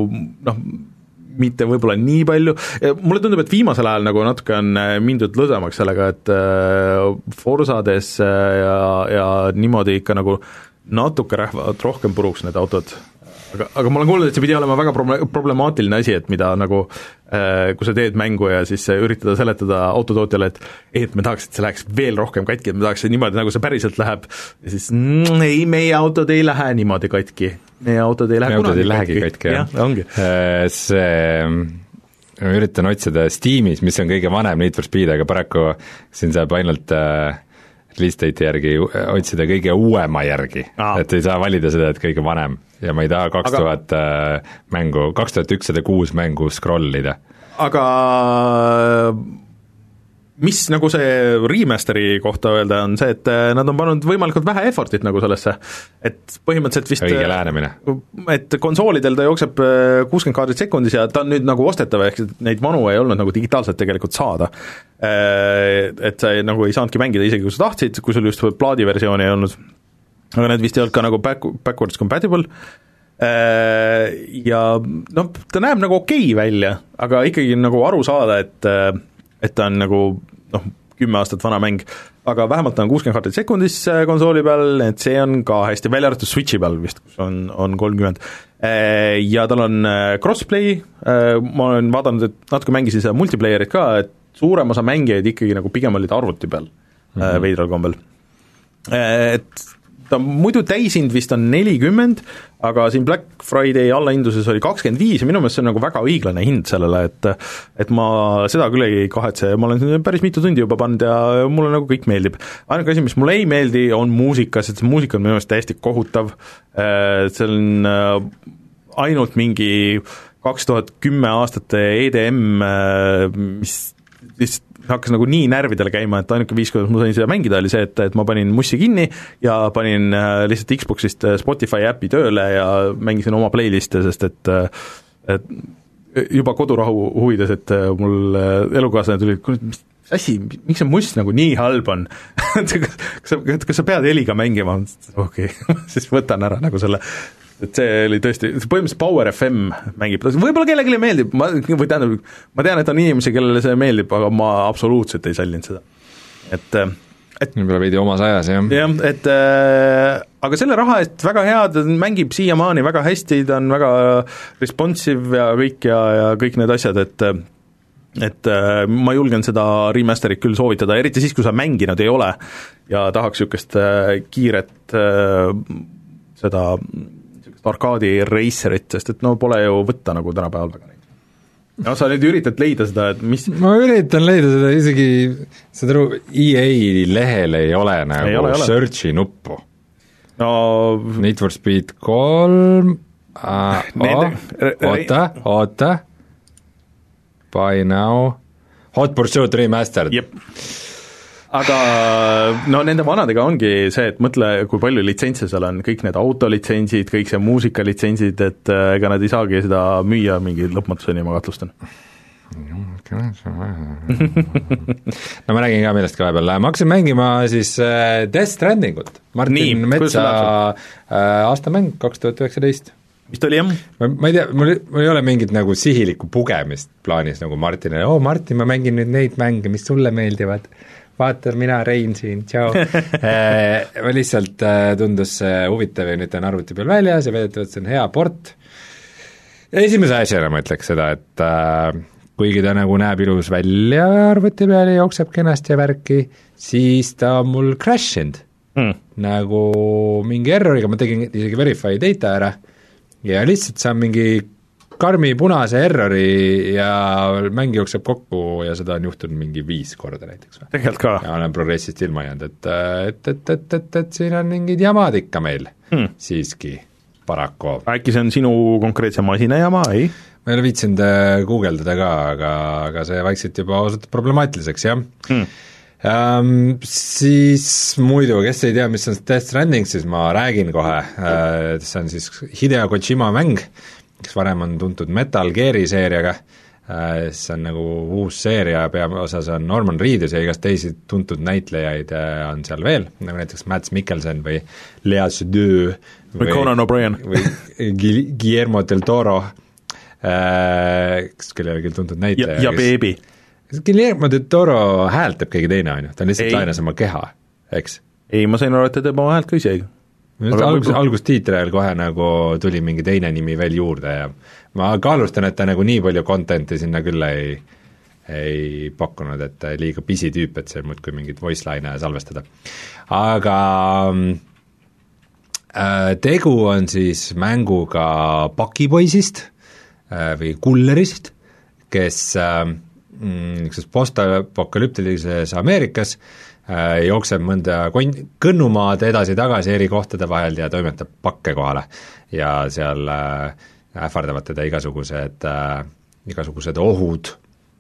S1: mitte võib-olla nii palju. Mulle tundub, et viimasel ajal nagu natuke on mindud lõdvemaks sellega, et Forsades ja niimoodi ikka nagu natuke rähvad rohkem puruks need autod. Aga ma olen kuulnud, et see pidi olema väga problemaatiline asi, et mida nagu, kui sa teed mängu ja siis üritada seletada autotootjale, et me tahaks, et see läheks veel rohkem katki, et me tahaks niimoodi, nagu see päriselt läheb, ja siis ei, meie autod ei lähe niimoodi katki. Meie autod ei lähe kunagi katki. Jah, ongi.
S2: Ma üritan otsida Steamis, mis on kõige vanem Need for Speed, aga paraku siin saab ainult release-date'i järgi otsida kõige uuema järgi, et ei saa valida seda, et kõige vanem ja ma ei taha 2106 mängu scrollida.
S1: Aga mis nagu see remasteri kohta öelda on see, et nad on pannud võimalikult vähe effortit nagu sellesse, et põhimõtteliselt vist
S2: õige lähenemine.
S1: Et konsoolidel ta jookseb 60 kaadrit sekundis ja ta on nüüd nagu ostetav, ehk neid vanu ei olnud nagu digitaalselt tegelikult saada. Et sa nagu ei saanudki mängida isegi, kui sa tahtsid, kui sul just plaadiversiooni ei olnud, aga need vist ei olnud ka nagu backwards compatible, ja ta näeb nagu okei välja, aga ikkagi nagu aru saada, et ta on nagu 10 aastat vana mäng, aga vähemalt ta on 60 kaartit sekundis konsooli peal, et see on ka hästi, välja arvatud Switchi peal vist, kus on 30. Ja tal on crossplay, ma olen vaadanud, et natuke mängisin seda multiplayerit ka, et suurem osa mängijaid ikkagi nagu pigem olid arvuti peal veidral kombel. Et ta muidu täishind vist on 40, aga siin Black Friday allahinduses oli 25 ja minu meelest see on nagu väga õiglane hind sellele, et ma seda küll ei kahetse, ma olen päris mitu tundi juba pannud ja mulle nagu kõik meeldib. Ainuke asi, mis mulle ei meeldi, on muusika, sest see muusika on minu meelest täiesti kohutav, see on ainult mingi 2010 aastate EDM, mis lihtsalt hakkas nagu nii närvidele käima, et ainuke viis, kuidas ma sain seda mängida, oli see, et ma panin mussi kinni ja panin lihtsalt Xboxist Spotify äppi tööle ja mängisin oma playliste, sest et juba kodurahu huvides, et mul elukaaslane tuli, mis asi, miks see must nagu nii halb on? kas sa pead heliga mängima? Okei, siis võtan ära nagu selle. Et see oli tõesti, põhimõtteliselt Power FM mängib, võib-olla kellelegi meeldib, ma tean, et on inimesi, kellele see meeldib, aga ma absoluutselt ei sallinud seda. Et
S2: võib-olla veidi omas ajas, jah.
S1: Jah, et aga selle raha eest väga hea, ta mängib siiamaani väga hästi, ta on väga responsive ja kõik need asjad, et ma julgen seda remasterit küll soovitada, eriti siis, kui sa mänginud ei ole ja tahaks niisugust kiiret seda arkaadi racerit, sest et pole ju võtta nagu tänapäeval väga neid. Ja sa nüüd üritad leida seda, et mis
S2: ma üritan leida seda, isegi saad aru, EA lehel ei ole nagu search'i nuppu.
S1: No
S2: Need for Speed 3 oota Buy Now Hot Pursuit Remastered.
S1: Jep. Aga nende vanadega ongi see, et mõtle, kui palju litsentse seal on, kõik need autolitsentsid, kõik see muusikalitsentsid, et ega nad ei saagi seda müüa mingi lõpmatuseni, ma kahtlustan.
S2: No ma räägin ka millestki vahepeal, ma hakkasin mängima siis Death Strandingut, Martin Metsa aastamäng 2019.
S1: Mis ta oli, jah?
S2: Ma ei tea, mul ei ole mingit nagu sihilikku pugemist plaanis nagu Martinile, Martin, ma mängin nüüd neid mänge, mis sulle meeldivad, vaata, mina Rein siin, tšau. Ma lihtsalt tundus huvitav ja nüüd on arvuti peal väljas ja väidetavalt see on hea port. Ja esimese asjana ma ütleks seda, et kuigi ta nagu näeb ilus välja arvuti peal ja jookseb kenasti ja värki, siis ta on mul crashinud nagu mingi erroriga, ma tegin isegi verify data ära ja lihtsalt saan mingi karmi punase errori ja mäng jookseb kokku ja seda on juhtunud mingi 5 korda näiteks.
S1: Tegelikult ka?
S2: Ja olen progressist ilma jäänud, et siin on mingid jamad ikka meil siiski paraku.
S1: Äkki see on sinu konkreetse masina jama, ei?
S2: Ma ei ole viitsinud guugeldada ka, aga see vaikselt juba osutub problemaatiliseks, jah. Siis muidu, kes ei tea, mis on Death Stranding, siis ma räägin kohe, see on siis Hideo Kojima mäng, kes varem on tuntud Metal Geari seeriaga, see on nagu uus seeria, peaosas on Norman Reedus ja igast teisi tuntud näitlejaid on seal veel, nagu näiteks Mads Mikkelsen või Lea Seydoux
S1: või Conan O'Brien
S2: või Guillermo del Toro, kes küll ei ole küll tuntud näitleja
S1: ja Baby.
S2: Guillermo del Toro häält teeb keegi teine, on ju, ta on lihtsalt lainas oma keha, eks?
S1: Ei, ma sain aru, et ta teeb oma häält ka isegi.
S2: Algustiitrajal kohe nagu tuli mingi teine nimi veel juurde ja ma kaalustan, et ta nagu nii palju content'i sinna küll ei pakkunud, et liiga busy tüüp, et see muudkui mingit voice line salvestada. Aga tegu on siis mänguga pakipoisist või kullerist, kes niisuguses postapokalüptilises Ameerikas jookseb mõnda kõnnumaad edasi-tagasi eri kohtade vahel ja toimetab pakke kohale ja seal ähvardavad teda igasugused ohud,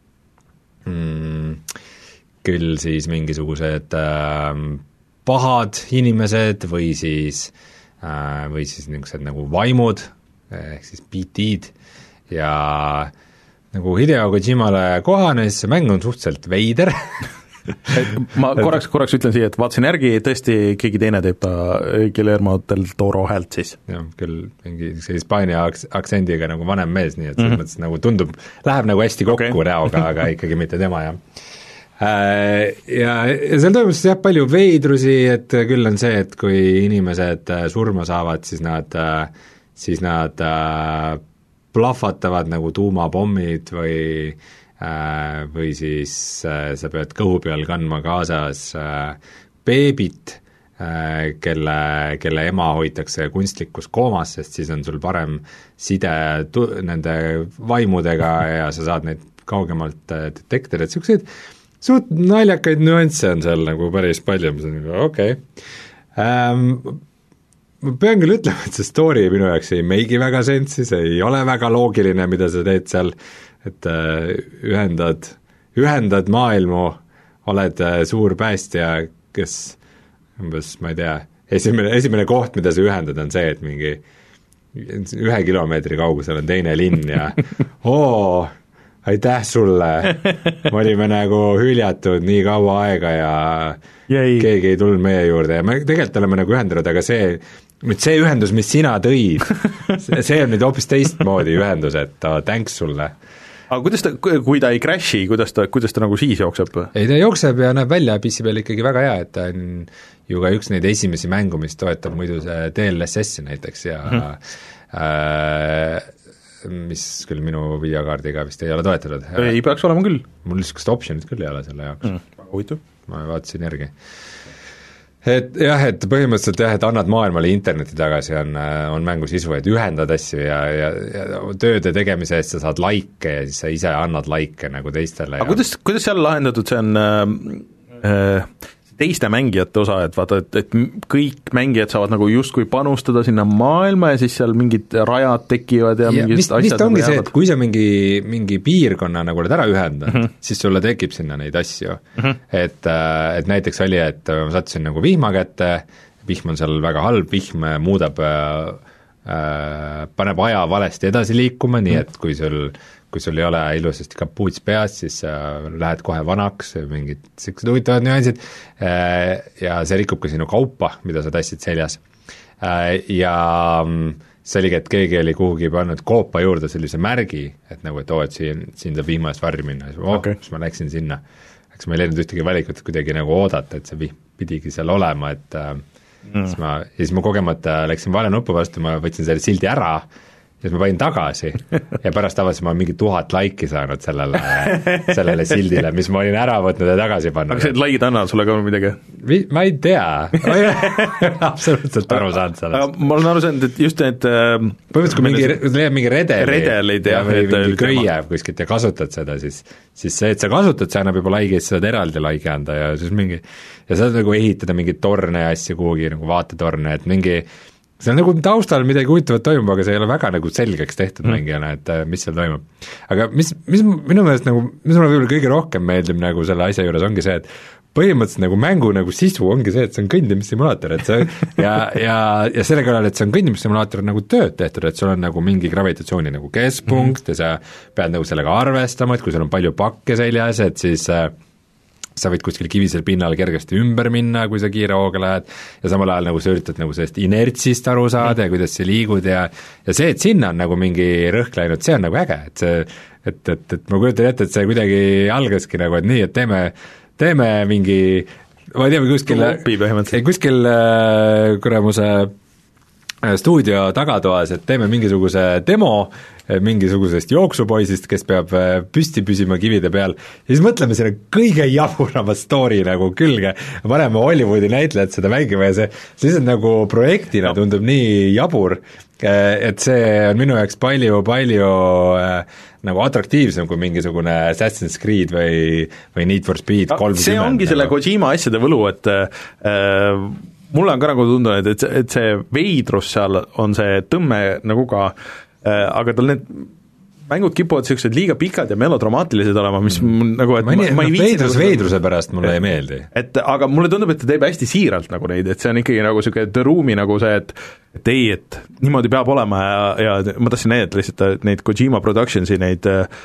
S2: küll siis mingisugused pahad inimesed või siis niisugused nagu vaimud, ehk siis PT-d ja nagu Hideo Kojimale kohane, siis see mäng on suhteliselt veider
S1: ma korraks ütlen siia, et vaatasin järgi, tõesti keegi teine teeb ta Guillermo del Toro häält siis.
S2: Jah, küll mingi Hispaania aktsendiga nagu vanem mees, nii et selles mõttes nagu tundub, läheb nagu hästi kokku näoga, aga ikkagi mitte tema, jah. Ja seal toimus jah palju veidrusi, et küll on see, et kui inimesed surma saavad, siis nad plahvatavad nagu tuumapommid või siis sa pead kõhu peal kandma kaasas beebit, kelle ema hoitakse kunstlikus koomas, sest siis on sul parem side nende vaimudega ja sa saad neid kaugemalt detektida, et niisuguseid suht naljakaid nüansse on seal nagu päris palju, mis on nagu okei. Ma pean küll ütlema, et see story minu jaoks ei meigi väga sensi, see ei ole väga loogiline, mida sa teed seal, et ühendad maailmu, oled suur päästja, kes umbes, ma ei tea, esimene koht, mida sa ühendad, on see, et mingi 1 kilomeetri kaugusel on teine linn ja aitäh sulle, me olime nagu hüljatud nii kaua aega ja keegi ei tulnud meie juurde ja me tegelikult oleme nagu ühendanud, aga see ühendus, mis sina tõid, see on nüüd hoopis teistmoodi ühendus, et thanks sulle.
S1: Aga kuidas ta, kui ta ei crash'i, kuidas ta nagu siis jookseb?
S2: Ei, ta jookseb ja näeb välja PC peal ikkagi väga hea, et ta on ju ka üks neid esimesi mängu, mis toetab muidu see DLSS-i näiteks ja mis küll minu videokaardiga vist ei ole toetatud.
S1: Ei peaks olema küll.
S2: Mul niisugust optionit küll ei ole selle jaoks.
S1: Huvitav.
S2: Ma vaatasin järgi. Et jah, et põhimõtteliselt jah, et annad maailmale interneti tagasi on mängu sisu, et ühendad asju ja tööde tegemise eest sa saad like ja siis sa ise annad like nagu teistele.
S1: Aga kuidas seal lahendatud, see on teiste mängijate osa, et vaata, et kõik mängijad saavad nagu justkui panustada sinna maailma ja siis seal mingid rajad tekivad ja mingid asjad
S2: vist ongi see, et kui sa mingi piirkonna nagu oled ära ühendanud, siis sulle tekib sinna neid asju. Et näiteks oli, et ma sattusin nagu vihma kätte, vihm on seal väga halb, vihm muudab, paneb aja valesti edasi liikuma, nii et kui sul ei ole ilusasti kapuuts peas, siis lähed kohe vanaks, mingid sellised huvitavad nüansid ja see rikub ka sinu kaupa, mida sa tassid seljas. Ja see oligi, et keegi oli kuhugi pannud koopa juurde sellise märgi, et nagu, et et siin saab vihma eest varri minna, siis ma läksin sinna. Eks ma ei leidnud ühtegi valikut, et kuidagi nagu oodata, et see vihm pidigi seal olema, et siis ma kogemata läksin vale nupu vastu, ma võtsin selle sildi ära siis ma panin tagasi ja pärast avasin, ma olen mingi 1000 laiki saanud sellele sildile, mis ma olin ära võtnud ja tagasi pannud.
S1: aga see laid annavad sulle ka midagi?
S2: Ma ei tea, ma ei absoluutselt aru saanud sellest.
S1: aga ma olen aru saanud, et just need
S2: põhimõtteliselt kui leiab mingi
S1: redelid
S2: või mingi köie kuskilt ja kasutad seda, siis see, et sa kasutad, see annab juba laigi, et sa saad eraldi laigi anda ja siis mingi ja saad nagu ehitada mingeid torne ja asju kuhugi, nagu vaatetorne, et mingi see on nagu taustal midagi huvitavat toimub, aga see ei ole väga nagu selgeks tehtud mängijana, et mis seal toimub. aga mis minu meelest nagu, mis mulle võib-olla kõige rohkem meeldib nagu selle asja juures, ongi see, et põhimõtteliselt nagu mängu nagu sisu ongi see, et see on kõndimissimulaator, et see ja selle kõrval, et see on kõndimissimulaator, on nagu tööd tehtud, et sul on nagu mingi gravitatsiooni nagu keskpunkt ja sa pead nagu sellega arvestama, et kui sul on palju pakke seljas, et siis sa võid kuskil kivisel pinnal kergesti ümber minna, kui sa kiire hooga lähed, ja samal ajal nagu sa üritad nagu sellest inertsist aru saada ja kuidas sa liigud ja see, et sinna on nagu mingi rõhk läinud, see on nagu äge, et see et ma kujutan ette, et see kuidagi algaski nagu, et nii, et teeme mingi, ma ei tea, kuskil kuramuse stuudio tagatoas, et teeme mingisuguse demo mingisugusest jooksupoisist, kes peab püsti püsima kivide peal ja siis mõtleme selle kõige jaburama story nagu külge, paneme Hollywoodi näitlejad seda mängima ja see lihtsalt nagu projektina tundub nii jabur, et see on minu jaoks palju nagu atraktiivsem kui mingisugune Assassin's Creed või Need for Speed 30.
S1: See ongi nagu selle Kojima asjade võlu, et mulle on ka nagu tundunud, et see veidrus seal on see tõmme nagu ka aga tal need mängud kipuvad sellised liiga pikad ja melodramaatilised olema, mis nagu, et ma ei viitsi
S2: veidruse pärast mulle ei meeldi.
S1: Et aga mulle tundub, et ta teeb hästi siiralt nagu neid, et see on ikkagi nagu niisugune The Room'i nagu see, et ei, et niimoodi peab olema ja ma tahtsin näidata lihtsalt neid Kojima Productionsi neid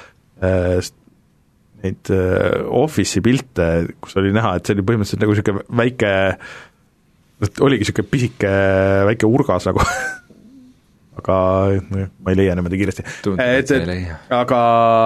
S1: Office'i pilte, kus oli näha, et see oli põhimõtteliselt nagu niisugune väike, oligi niisugune pisike väike urgas nagu aga ma ei leia niimoodi kiiresti. Aga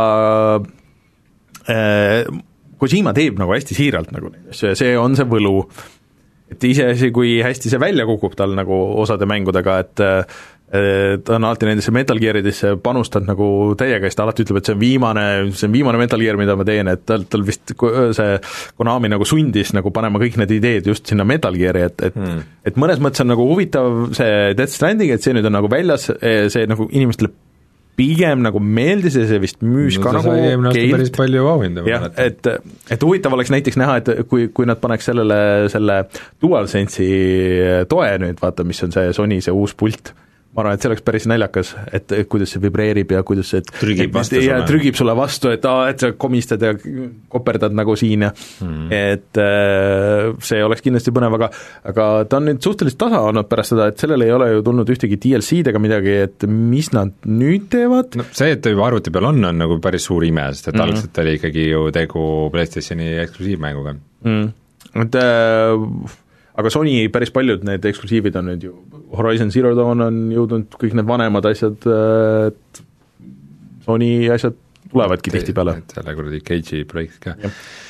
S1: Kojima teeb nagu hästi siiralt nagu neid asju ja see on see võlu, et iseasi, kui hästi see välja kukub tal nagu osade mängudega, et ta on alati nendesse Metal Gearidesse panustanud nagu täiega, siis ta alati ütleb, et see on viimane Metal Gear, mida ma teen, et tal vist see Konami nagu sundis nagu panema kõik need ideed just sinna Metal Geari, et mõnes mõttes on nagu huvitav see Death Stranding, et see nüüd on nagu väljas, see nagu inimestele pigem nagu meeldis ja see vist müüs ka nagu
S2: päris palju auhinda.
S1: jah, et huvitav oleks näiteks näha, et kui nad paneks selle DualSense'i toe nüüd, vaata, mis on see Sony see uus pult, ma arvan, et see oleks päris naljakas, et kuidas see vibreerib ja kuidas see trügib sulle vastu, et sa komistad ja koperdad nagu siin ja et see oleks kindlasti põnev, aga ta on nüüd suhteliselt tasa olnud pärast seda, et sellele ei ole ju tulnud ühtegi DLC-d ega midagi, et mis nad nüüd teevad?
S2: No see, et ta juba arvuti peal on nagu päris suur ime, sest et algselt oli ikkagi ju tegu PlayStationi eksklusiivmänguga.
S1: Et aga Sony päris paljud need eksklusiivid on nüüd ju, Horizon Zero Dawn on jõudnud, kõik need vanemad asjad, et Sony asjad tulevadki tihtipeale.
S2: Selle kuradi Cage'i projekt ka.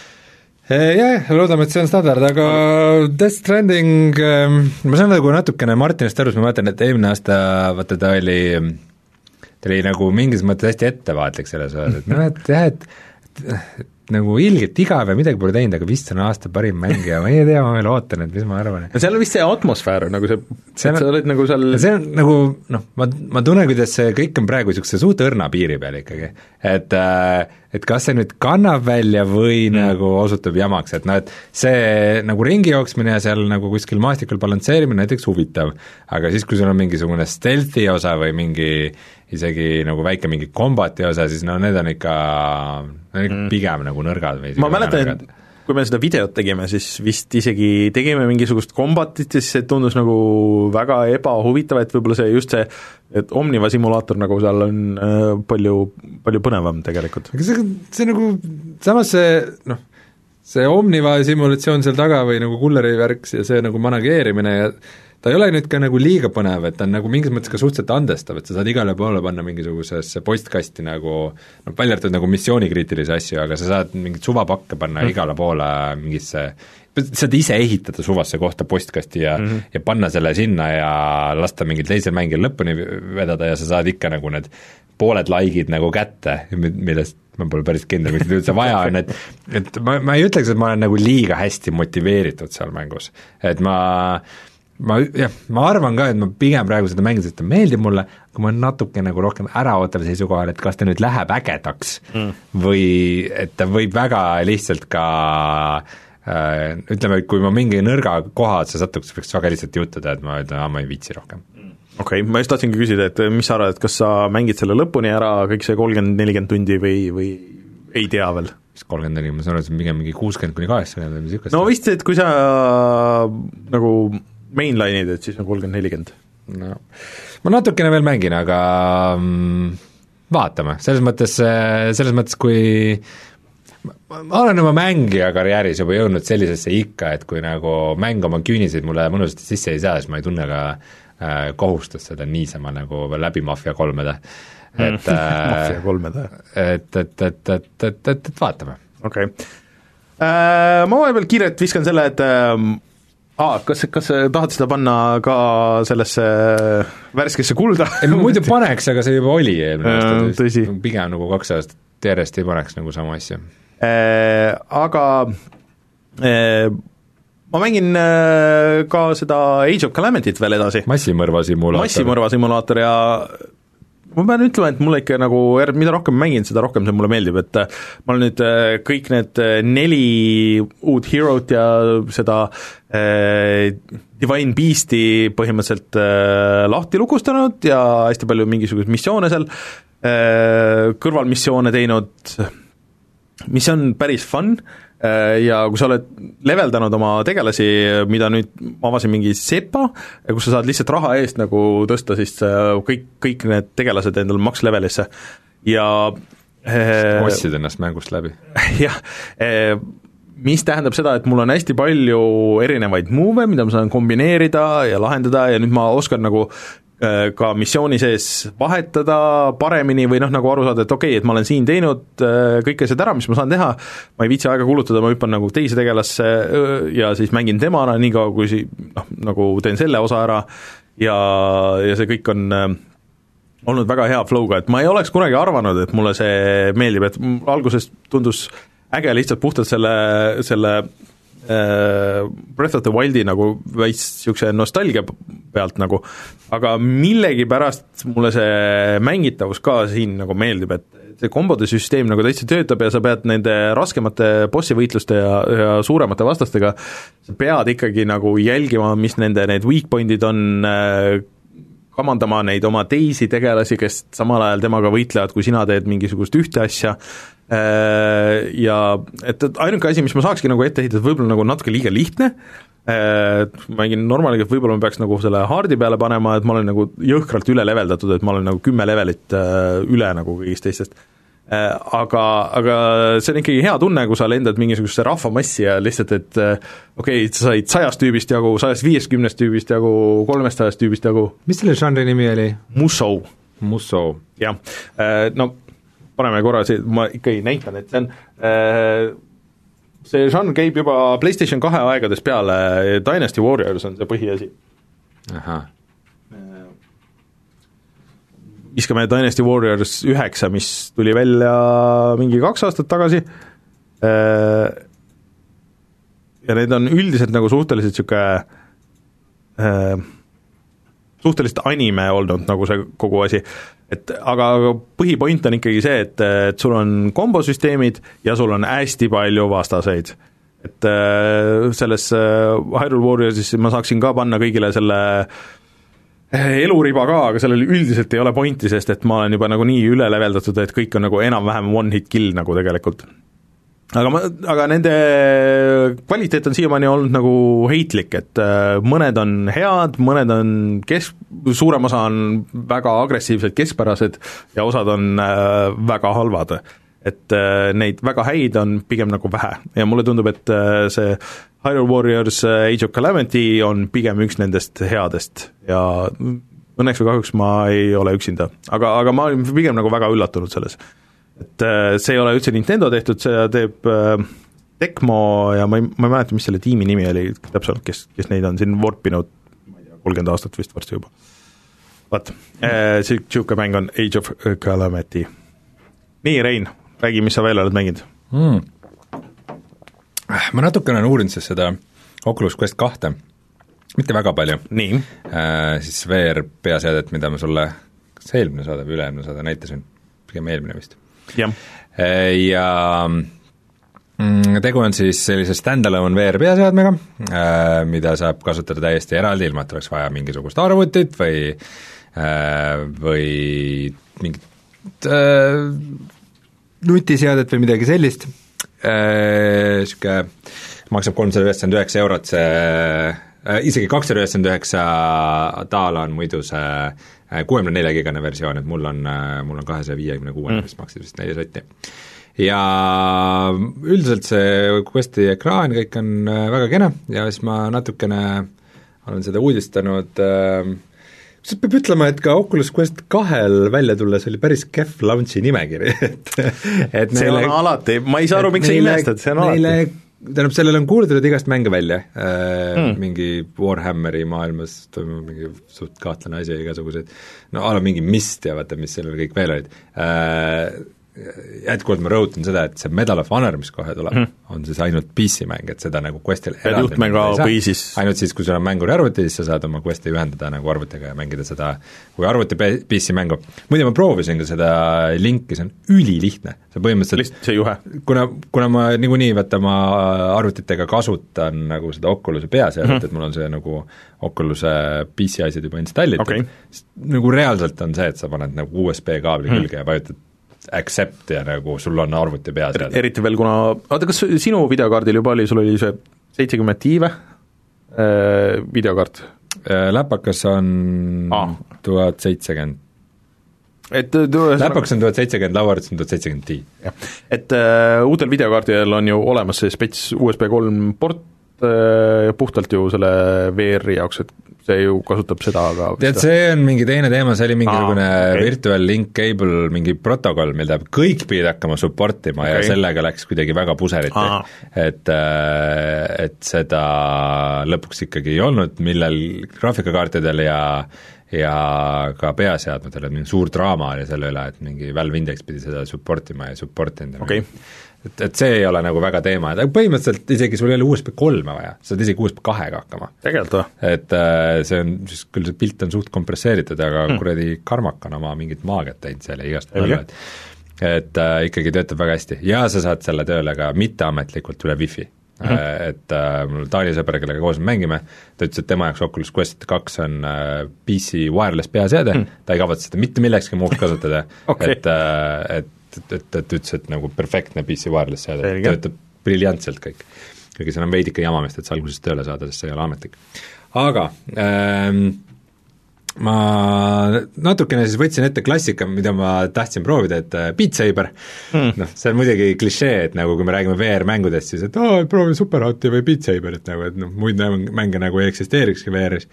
S2: Jah, loodame, et see on standard, aga Death Stranding, ma saan nagu natukene Martinist arus, ma vaatan, et eelmine aasta vaata ta oli nagu mingis mõttes hästi ettevaatlik selles osas, et noh, et jah, et nagu ilgelt igav ja midagi pole teinud, aga vist on aasta parim mängija, ma ei tea, ma veel ootan, et mis ma arvan.
S1: Seal on vist see atmosfäär, nagu see sa oled nagu seal
S2: see on nagu, noh, ma tunnen, kuidas see kõik on praegu niisuguse suht õrna piiri peal ikkagi, et kas see nüüd kannab välja või nagu osutub jamaks, et noh, et see nagu ringi jooksmine ja seal nagu kuskil maastikul balansseerimine näiteks huvitav, aga siis, kui sul on mingisugune stealthi osa või mingi isegi nagu väike mingi kombati osa, siis no need on ikka pigem nagu nõrgad või
S1: ma mäletan, et kui me seda videot tegime, siis vist isegi tegime mingisugust kombatit ja siis see tundus nagu väga ebahuvitav, et võib-olla see just see, et Omniva simulaator nagu seal on palju põnevam tegelikult.
S2: aga see nagu, samas see Omniva simulatsioon seal taga või nagu kulleri värks ja see nagu manageerimine ja ta ei ole nüüd ka nagu liiga põnev, et ta on nagu mingis mõttes ka suhteliselt andestav, et sa saad igale poole panna mingisugusesse postkasti nagu välja arvatud nagu missioonikriitilisi asju, aga sa saad mingit suvapakke panna igale poole mingisse, saad ise ehitada suvasse kohta postkasti ja panna selle sinna ja lasta mingil teisel mängil lõpuni vedada ja sa saad ikka nagu need pooled like'id nagu kätte, millest ma pole päris kindel, miks üldse vaja on, et ma ei ütleks, et ma olen nagu liiga hästi motiveeritud seal mängus, et ma arvan ka, et ma pigem praegu seda mängin, sest ta meeldib mulle, kui ma natuke nagu rohkem äraootav seisukohal, et kas ta nüüd läheb ägedaks või et ta võib väga lihtsalt ka ütleme, et kui ma mingi nõrga koha otsa satuks, võiks väga lihtsalt jutuda, et ma ütlen, ma ei viitsi rohkem.
S1: Okei, ma just tahtsingi küsida, et mis sa arvad, et kas sa mängid selle lõpuni ära kõik see 30-40 tundi või ei tea veel?
S2: Mis 30-40, ma saan aru, et see on pigem mingi 60-80 või mis
S1: no vist, et kui sa nagu mainline'id, et siis on 30-40.
S2: No, ma natukene veel mängin, aga vaatame, selles mõttes kui ma olen oma mängija karjääris juba jõudnud sellisesse ikka, et kui nagu mäng oma küüniseid mulle mõnusasti sisse ei saa, siis ma ei tunne ka kohustus seda niisama nagu läbi Mafia 3-da.
S1: Mafia 3-da.
S2: Et vaatame.
S1: Okei. Ma vahepeal kiirelt viskan selle, et kas tahad seda panna ka sellesse värskesse kulda?
S2: Ei, ma muidu paneks, aga see juba oli eelmine
S1: aasta.
S2: Pigem nagu 2 aastat järjest ei paneks nagu sama asja.
S1: Aga ma mängin ka seda Age of Calamity't veel edasi.
S2: Massimõrva
S1: simulaator ja ma pean ütlema, et mulle ikka nagu, mida rohkem mängin, seda rohkem see mulle meeldib, et ma olen nüüd kõik need 4 uut Hero't ja seda Divine Beast'i põhimõtteliselt lahti lukustanud ja hästi palju mingisuguseid missioone seal, kõrvalmissioone teinud, mis on päris fun, ja kui sa oled leveldanud oma tegelasi, mida nüüd ma avasin mingi sepa, kus sa saad lihtsalt raha eest nagu tõsta siis kõik need tegelased endale max levelisse ja
S2: ostsid ennast mängust läbi.
S1: Jah, mis tähendab seda, et mul on hästi palju erinevaid move, mida ma saan kombineerida ja lahendada ja nüüd ma oskan nagu ka missiooni sees vahetada paremini või nagu aru saada, et okei, et ma olen siin teinud kõik asjad ära, mis ma saan teha, ma ei viitsi aega kulutada, ma hüppan nagu teise tegelasse ja siis mängin temana nii kaua, kui nagu teen selle osa ära ja see kõik on olnud väga hea flow'ga, et ma ei oleks kunagi arvanud, et mulle see meeldib, et alguses tundus äge lihtsalt puhtalt selle Breath of the Wildi nagu veits niisuguse nostalgia pealt nagu, aga millegipärast mulle see mängitavus ka siin nagu meeldib, et see kombode süsteem nagu täitsa töötab ja sa pead nende raskemate bossivõitluste ja suuremate vastastega, sa pead ikkagi nagu jälgima, mis nende need weak point'id on, kamandama neid oma teisi tegelasi, kes samal ajal temaga võitlevad, kui sina teed mingisugust ühte asja, ja et ainuke asi, mis ma saakski nagu ette heita, võib-olla nagu natuke liiga lihtne, ma mängin normaaliga, et võib-olla ma peaks nagu selle hardi peale panema, et ma olen nagu jõhkralt üle leveldatud, et ma olen nagu 10 levelit üle nagu kõigist teistest, aga see on ikkagi hea tunne, kui sa lendad mingisugusesse rahvamassi ja lihtsalt, et okei, sa said 100 tüübist jagu, 150 tüübist jagu, 300 tüübist jagu.
S2: Mis selle žanri nimi oli?
S1: Musou. Jah, no paneme korra, ma ikka ei näitan, et see žanr käib juba PlayStation 2 aegades peale, Dynasty Warriors on see põhiasi. Viskame Dynasty Warriors 9, mis tuli välja mingi 2 aastat tagasi, ja need on üldiselt nagu suhteliselt anime olnud nagu see kogu asi, et aga põhipoint on ikkagi see, et sul on kombosüsteemid ja sul on hästi palju vastaseid. Et selles Hyrule Warriorsis ma saaksin ka panna kõigile selle eluriba ka, aga sellel üldiselt ei ole pointi, sest et ma olen juba nagu nii üle leveldatud, et kõik on nagu enam-vähem one hit kill nagu tegelikult. Aga nende kvaliteet on siiamaani olnud nagu heitlik, et mõned on head, mõned on suurem osa on väga agressiivsed, keskpärased ja osad on väga halvad. et neid väga häid on pigem nagu vähe ja mulle tundub, et see Hyrule Warriors Age of Calamity on pigem üks nendest headest ja õnneks või kahjuks ma ei ole üksinda, aga ma olin pigem nagu väga üllatunud selles. Et see ei ole üldse Nintendo tehtud, see teeb Tecmo ja ma ei mäleta, mis selle tiimi nimi oli täpselt, kes neid on siin vorpinud, ma ei tea, 30 aastat vist varsti juba. Vaat, siuke mäng on Age of Calamity. Nii, Rein, räägi, mis sa veel oled mänginud?
S2: Ma natukene olen uurinud siis seda Oculus Quest 2, mitte väga palju.
S1: Nii.
S2: Siis VR peaseadet, mida ma sulle, kas eelmine saade või üleemne saade näitasin, pigem eelmine vist.
S1: Ja
S2: tegu on siis sellise stand-alone VR peaseadmega, mida saab kasutada täiesti eraldi, ilma et oleks vaja mingisugust arvutit või mingit nutiseadet või midagi sellist, maksab 399 €, see isegi 299 taala on muidu see 64-gigane versioon, et mul on 256, mis maksid vist 4 sotti. Ja üldiselt see Questi ekraan, kõik on väga kena ja siis ma natukene olen seda uudistanud, siis peab ütlema, et ka Oculus Quest 2-l välja tulles oli päris kehv launchi nimekiri, et
S1: see on alati, ma ei saa aru, miks sa imestad, see on alati.
S2: Tähendab, sellel on kuulutatud igast mänge välja, mingi Warhammeri maailmas toimub mingi suht kahtlane asi ja igasugused, no ala mingi Mist ja vaata, mis sellel kõik veel olid. Jätkuvalt ma rõhutan seda, et see Medal of Honor, mis kohe tuleb, on siis ainult PC-mäng, et seda nagu Questil ainult siis, kui sul on mängur arvuti, siis sa saad oma Questi ühendada nagu arvutiga ja mängida seda kui arvuti PC-mängu. Muide, ma proovisin ka seda linki, see on ülilihtne, see põhimõtteliselt
S1: see juhe.
S2: Kuna ma niikuinii vaata ma arvutitega kasutan nagu seda Oculus'e peaseadet, et mul on see nagu Oculus'e PC-asjad juba installitud, nagu reaalselt on see, et sa paned nagu USB-kaabli külge ja vajutad accept ja nagu sul on arvuti peas.
S1: Eriti veel, kuna, oota, kas sinu videokaardil juba oli, sul oli see 70 tiive videokaart?
S2: Läpakas on 1070. Läpakas on 1070, lauaarvutis on 1070 ti.
S1: Et uutel videokaardidel on ju olemas see spets USB 3 port puhtalt ju selle VR-i jaoks, et see ju kasutab seda, aga
S2: tead, see on mingi teine teema, see oli mingisugune Virtual Link Cable mingi protokoll, mille kõik pidid hakkama supportima ja sellega läks kuidagi väga puseriti, et seda lõpuks ikkagi ei olnud, millel graafikakaartidel ja ka peaseadmetel, et mingi suur draama oli selle üle, et mingi Valve Index pidi seda supportima ja supportinud. Et see ei ole nagu väga teema, et põhimõtteliselt isegi sul ei ole USB 3 vaja, sa saad isegi USB 2-ga hakkama.
S1: Tegelikult või?
S2: Et see on, siis küll see pilt on suht kompresseeritud, aga kuradi Karmak on oma mingit maagiat teinud selle igast peale, et ikkagi töötab väga hästi ja sa saad selle tööle ka mitteametlikult üle Wi-Fi. Et mul Taani sõber, kellega koos mängime, ta ütles, et tema jaoks Oculus Quest 2 on PC wireless peaseade, ta ei kavatse seda mitte millekski muuks kasutada, et ütles, et nagu perfektne PC wireless seade, töötab briljantselt kõik. Kuigi seal on veidike jamamist, et see alguses tööle saada, sest see ei ole ametlik. Aga ma natukene siis võtsin ette klassika, mida ma tahtsin proovida, et Beat Saber, noh, see on muidugi klišee, et nagu kui me räägime VR-mängudest, siis et proovi Superhoti või Beat Saber, et nagu, et noh, muid mänge nagu ei eksisteerikski VR-is,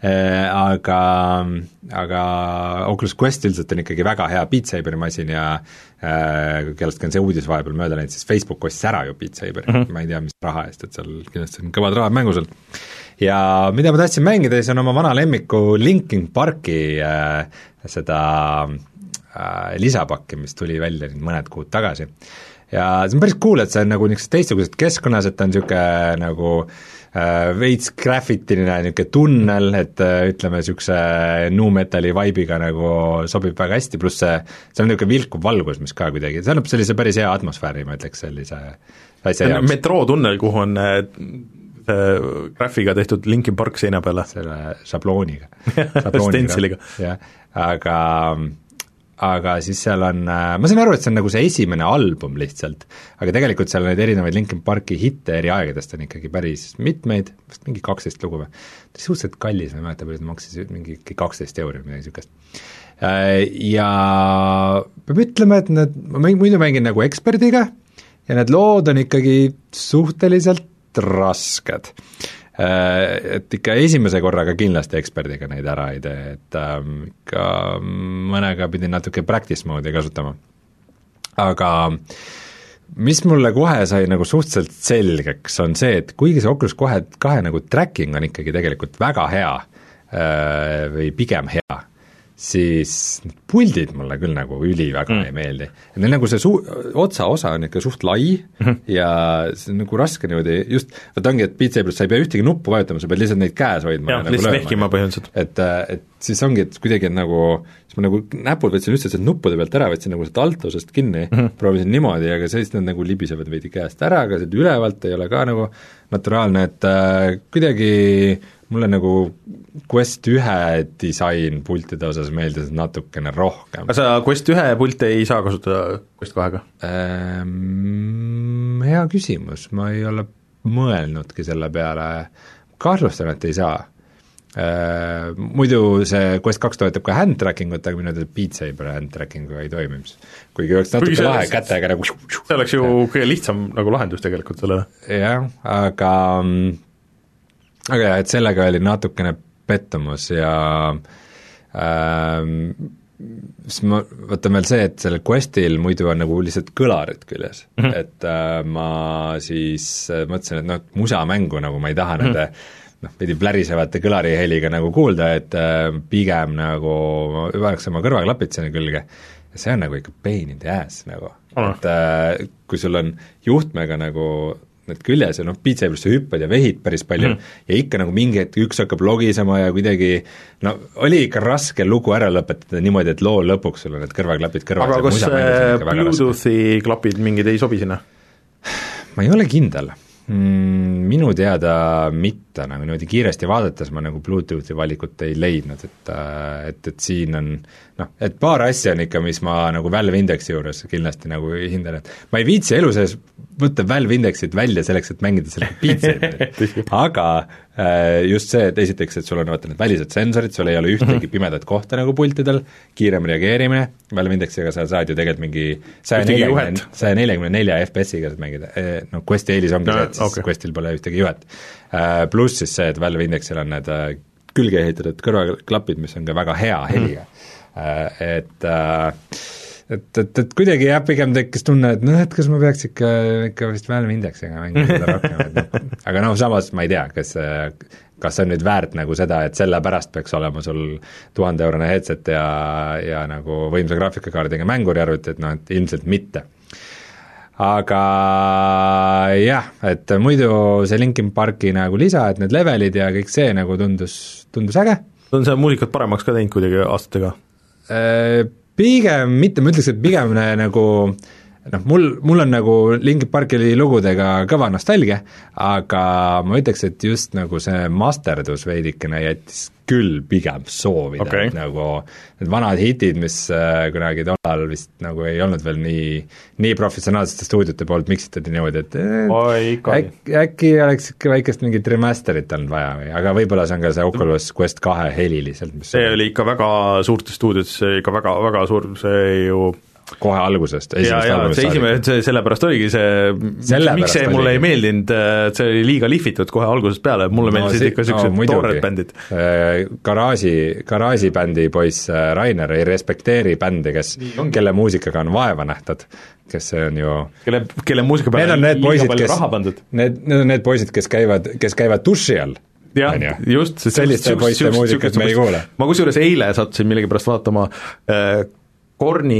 S2: aga Oculus Quest üldiselt on ikkagi väga hea Beat Saberi masin ja kellestki on see uudis vahepeal mööda läinud, siis Facebook ostis ära ju Beat Saberi, ma ei tea, mis raha eest, et seal kindlasti on kõvad rahad mänguselt. Ja mida ma tahtsin mängida, siis on oma vana lemmiku Linkin Parki seda lisapakki, mis tuli välja mõned kuud tagasi. Ja see on päris cool, et see on nagu niisugused teistsugused keskkonnas, et ta on niisugune nagu veits graffitiline niisugune tunnel, et ütleme niisuguse nu metali vibe'iga nagu sobib väga hästi, pluss see on niisugune vilkuv valgus, mis ka kuidagi, see annab sellise päris hea atmosfääri, ma ütleks sellise asja jaoks. Metrootunnel,
S1: kuhu on graafiga tehtud Linkin Park seina peale.
S2: Selle šablooniga.
S1: Stenciliga.
S2: Aga aga siis seal on, ma saan aru, et see on nagu see esimene album lihtsalt, aga tegelikult seal neid erinevaid Linkin Parki hitte eri aegadest on ikkagi päris mitmeid, vist mingi 12 lugu või, ta oli suhteliselt kallis, ma ei mäleta, palju ta maksis mingi 12 € või midagi niisugust. Ja peab ütlema, et need, ma muidu mängin nagu eksperdiga ja need lood on ikkagi suhteliselt rasked. Et ikka esimese korraga kindlasti eksperdiga neid ära ei tee, et ikka mõnega pidin natuke practice mode'i kasutama. Aga mis mulle kohe sai nagu suhteliselt selgeks, on see, et kuigi see Oculus kahe nagu tracking on ikkagi tegelikult väga hea või pigem hea, siis need puldid mulle küll nagu üliväga ei meeldi. Et neil nagu see osa on ikka suht lai ja see on nagu raske niimoodi just, võt ongi, et Beat Saber'is sa ei pea ühtegi nuppu vajutama, sa pead lihtsalt neid käes hoidma.
S1: Jah, lihtsalt vehkima põhjused.
S2: Et siis ongi, et kuidagi nagu, siis ma nagu näpud võtsin üldse nuppude pealt ära, võtsin nagu seda altosest kinni, proovisin niimoodi, aga siis nad nagu libisevad veidi käest ära, aga see ülevalt ei ole ka nagu naturaalne, et kuidagi mulle nagu Quest 1 disain pultide osas meeldis natukene rohkem.
S1: Aga sa Quest 1 pilte ei saa kasutada Quest 2-ga?
S2: Hea küsimus, ma ei ole mõelnudki selle peale, kahtlustan, et ei saa. Muidu see Quest 2 toetab ka hand tracking ut, aga minu teada Beat Saber hand trackinguga ei toimims. Kuigi oleks natuke lahe kätega nagu
S1: see oleks ju kõige lihtsam nagu lahendus tegelikult sellele.
S2: Jah, aga jah, et sellega oli natukene pettumus ja siis ma võtan veel see, et sellel Questil muidu on nagu lihtsalt kõlarid küljes, et ma siis mõtlesin, et musamängu nagu ma ei taha nende pidi plärisevate kõlariheliga nagu kuulda, et pigem nagu paneks oma kõrvaklapid sinna külge ja see on nagu ikka pain in the ass nagu, et kui sul on juhtmega nagu need küljes ja Beat Saber'is sa hüppad ja vehid päris palju ja ikka nagu mingi hetk üks hakkab logisema ja kuidagi oli ikka raske lugu ära lõpetada niimoodi, et loo lõpuks sul on need kõrvaklapid kõrvas.
S1: Aga kas Bluetoothi klapid mingid ei sobi sinna?
S2: Ma ei ole kindel. Minu teada mitte, nagu niimoodi kiiresti vaadates ma nagu Bluetoothi valikut ei leidnud, et siin on et paar asja on ikka, mis ma nagu Valve Indexi juures kindlasti nagu hindan, et ma ei viitsi elu sees võtta Valve Indexit välja selleks, et mängida selle Beat Saberit, aga just see, et esiteks, et sul on vaata need välised sensorid, sul ei ole ühtegi pimedat kohta nagu pultidel, kiirem reageerimine, Valve Indexiga sa saad ju tegelikult mingi 144 FPS-iga saad mängida, Questi eelis ongi see, et siis Questil pole ühtegi juhet. Pluss siis see, et Valve Indexil on need külge ehitatud kõrvaklapid, mis on ka väga hea heliga. Et kuidagi jah, pigem tekkis tunne, et et kas ma peaks ikka vist Valve Indexiga mängida seda rohkem, aga samas ma ei tea, kas see on nüüd väärt nagu seda, et selle pärast peaks olema sul 1000-eurone headset ja nagu võimsa graafikakaardiga mänguriarvuti, et ilmselt mitte. Aga jah, et muidu see Linkin Parki nagu lisa, et need levelid ja kõik see nagu tundus äge.
S1: On see muusikat paremaks ka teinud kuidagi aastatega?
S2: Pigem mitte, ma ütleks, et pigem nagu mul on nagu Linkin Parki lugudega kõva nostalgia, aga ma ütleks, et just nagu see masterdus veidikene jättis küll pigem soovida, et nagu need vanad hitid, mis kunagi tollal vist nagu ei olnud veel nii professionaalsete stuudiote poolt miksitati niimoodi, et äkki oleks ikka väikest mingit remasterit olnud vaja või, aga võib-olla see on ka see Oculus Quest 2 heli lihtsalt, mis
S1: see oli ikka väga suurtes stuudiotes, ikka väga, väga suur, see ju
S2: kohe algusest,
S1: sellepärast oligi see, miks see mulle ei meeldinud, see oli liiga lihvitud kohe algusest peale, mulle meeldisid ikka niisugused toored bändid.
S2: Garaaži bändi poiss Rainer ei respekteeri bändi, kelle muusikaga on vaeva nähtud, kes see on ju
S1: kelle muusika peale on liiga palju raha pandud.
S2: Need on need poisid, kes käivad duši all.
S1: Jah, just,
S2: selliste poiste muusikat me ei kuule.
S1: Ma kusjuures eile sattusin millegipärast vaatama Korni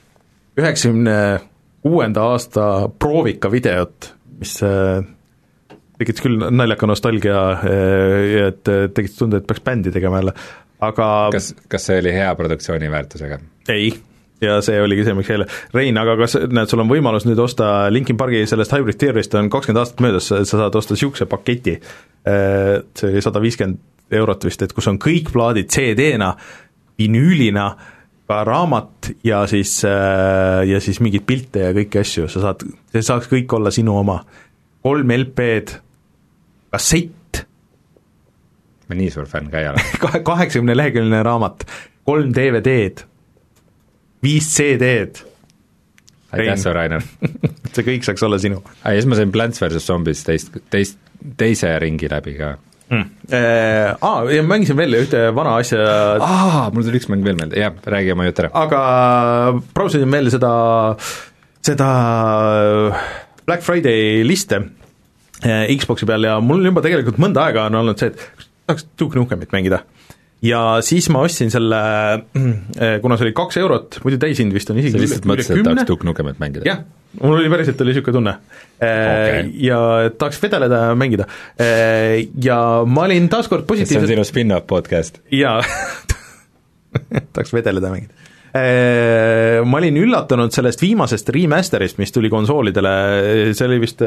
S1: 96. aasta proovika videot, mis tekitas küll naljaka nostalgia ja et tekitas tunda, et peaks bändi tegema jälle, aga
S2: kas see oli hea produktsiooni väärtusega?
S1: Ei, ja see oligi see, miks jälle Rein, aga kas sul on võimalus nüüd osta Linkin Parki sellest Hybrid Theory'st on 20 aastat möödas, sa saad osta niisuguse paketi, see oli 150 € vist, et kus on kõik plaadid CD-na, vinüülina, ka raamat ja siis mingeid pilte ja kõiki asju, see saaks kõik olla sinu oma. 3 LP-d, kassett.
S2: Ma nii suur fänn ka ei ole.
S1: 80-leheküljeline raamat, 3 DVD-d, 5 CD-d.
S2: Aitäh su, Rainer.
S1: See kõik saaks olla sinu.
S2: Ja siis ma sain Plants vs. Zombies teise ringi läbi ka.
S1: Ja mängisin veel ühte vana asja.
S2: Mul tuli üks mäng veel meelde, jah, räägi oma jutt ära.
S1: Aga brausisin meelde seda Black Friday liste Xboxi peal ja mul juba tegelikult mõnda aega on olnud see, et tahaks Duke Nukemit mängida. Ja siis ma ostsin selle, kuna see oli 2 eurot, muidu täishind vist on isegi
S2: üle 10. Sa lihtsalt mõtlesid, et tahaks Duke Nukemit mängida?
S1: Jah, mul oli päriselt niisugune tunne. Ja tahaks vedeleda ja mängida. Ja ma olin taaskord positiivselt...
S2: See on sinu spin-off podcast.
S1: Jaa, tahaks vedeleda ja mängida. Ma olin üllatunud sellest viimasest remasterist, mis tuli konsoolidele, see oli vist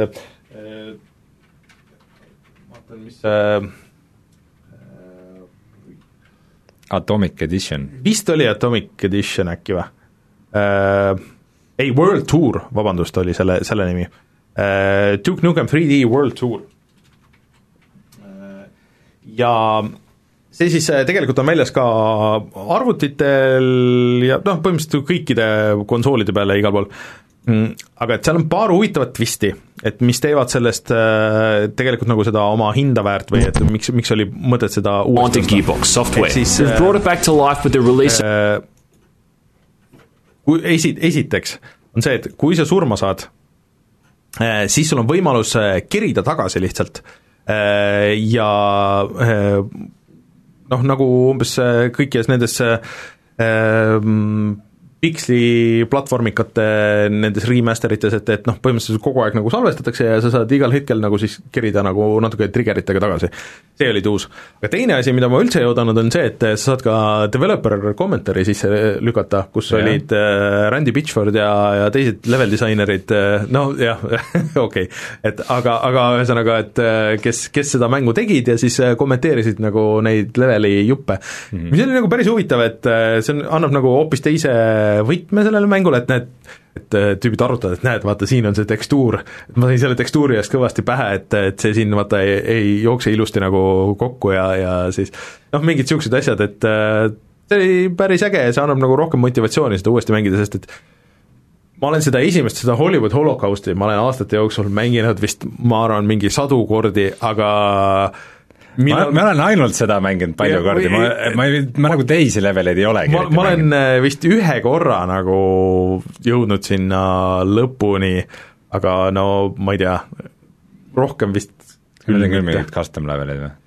S1: vaatan, mis
S2: Atomic Edition.
S1: Vist oli Atomic Edition äkki või? Ei, World Tour, vabandust, oli selle nimi. Duke Nukem 3D World Tour. Ja see siis tegelikult on väljas ka arvutitel ja põhimõtteliselt kõikide konsoolide peale igal pool. Aga et seal on paar huvitavat twisti, et mis teevad sellest tegelikult nagu seda oma hinda väärt või et miks oli mõtet seda uuesti
S3: Gearbox software. We've brought it back to life with the release.
S1: Esiteks on see, et kui sa surma saad, siis sul on võimalus kerida tagasi lihtsalt ja nagu umbes kõikides nendes Pixli platvormikate nendes remasterites, et põhimõtteliselt kogu aeg nagu salvestatakse ja sa saad igal hetkel nagu siis kerida nagu natuke triggeritega tagasi. See oli uus. Aga teine asi, mida ma üldse ei oodanud, on see, et sa saad ka developer kommentaari sisse lükata, kus olid Randy Pitchford ja teised level disainerid, okei. Et aga ühesõnaga, et kes seda mängu tegid ja siis kommenteerisid nagu neid leveli juppe. Mis oli nagu päris huvitav, et see annab nagu hoopis teise võtme sellele mängule, et tüübid arutavad, et näed, vaata, siin on see tekstuur, ma sain selle tekstuuri eest kõvasti pähe, et see siin vaata ei jookse ilusti nagu kokku ja siis mingid siuksed asjad, et see oli päris äge ja see annab nagu rohkem motivatsiooni seda uuesti mängida, sest et ma olen seda Hollywood Holocausti, ma olen aastate jooksul mänginud vist, ma arvan, mingi 100 kordi, aga
S2: ma olen ainult seda mänginud palju kordi, ma nagu teisi leveleid ei olegi.
S1: Ma olen vist ühe korra nagu jõudnud sinna lõpuni, aga ma ei tea, rohkem vist
S2: küll mingid custom leveleid või?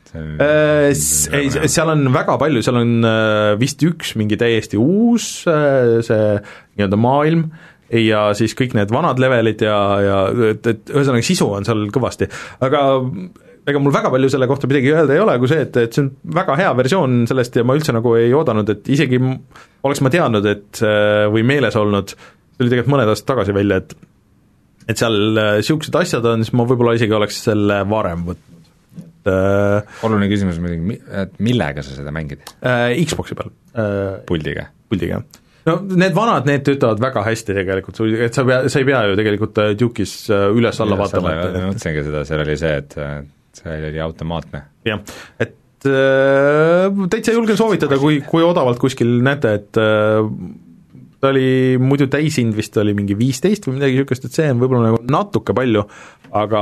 S1: Seal on väga palju, seal on vist üks mingi täiesti uus see nii-öelda maailm ja siis kõik need vanad levelid ja et ühesõnaga sisu on seal kõvasti, aga ega mul väga palju selle kohta midagi öelda ei ole, kui see, et see on väga hea versioon sellest ja ma üldse nagu ei oodanud, et isegi oleks ma teadnud, et või meeles olnud, see oli tegelikult mõned aastad tagasi välja, et seal siuksed asjad on, siis ma võib-olla isegi oleks selle varem võtnud.
S2: Oluline küsimus muidugi, et millega sa seda mängid?
S1: Xboxi peal.
S2: Puldiga?
S1: Puldiga. No need vanad, need töötavad väga hästi tegelikult, et sa ei pea ju tegelikult Duke'is üles-alla vaatama.
S2: Ma mõtlesingi seda, seal oli see, et see oli automaatne.
S1: Jah, et täitsa julgen soovitada, kui odavalt kuskil näete, et ta oli muidu täishind vist oli mingi 15 või midagi niisugust, et see on võib-olla nagu natuke palju, aga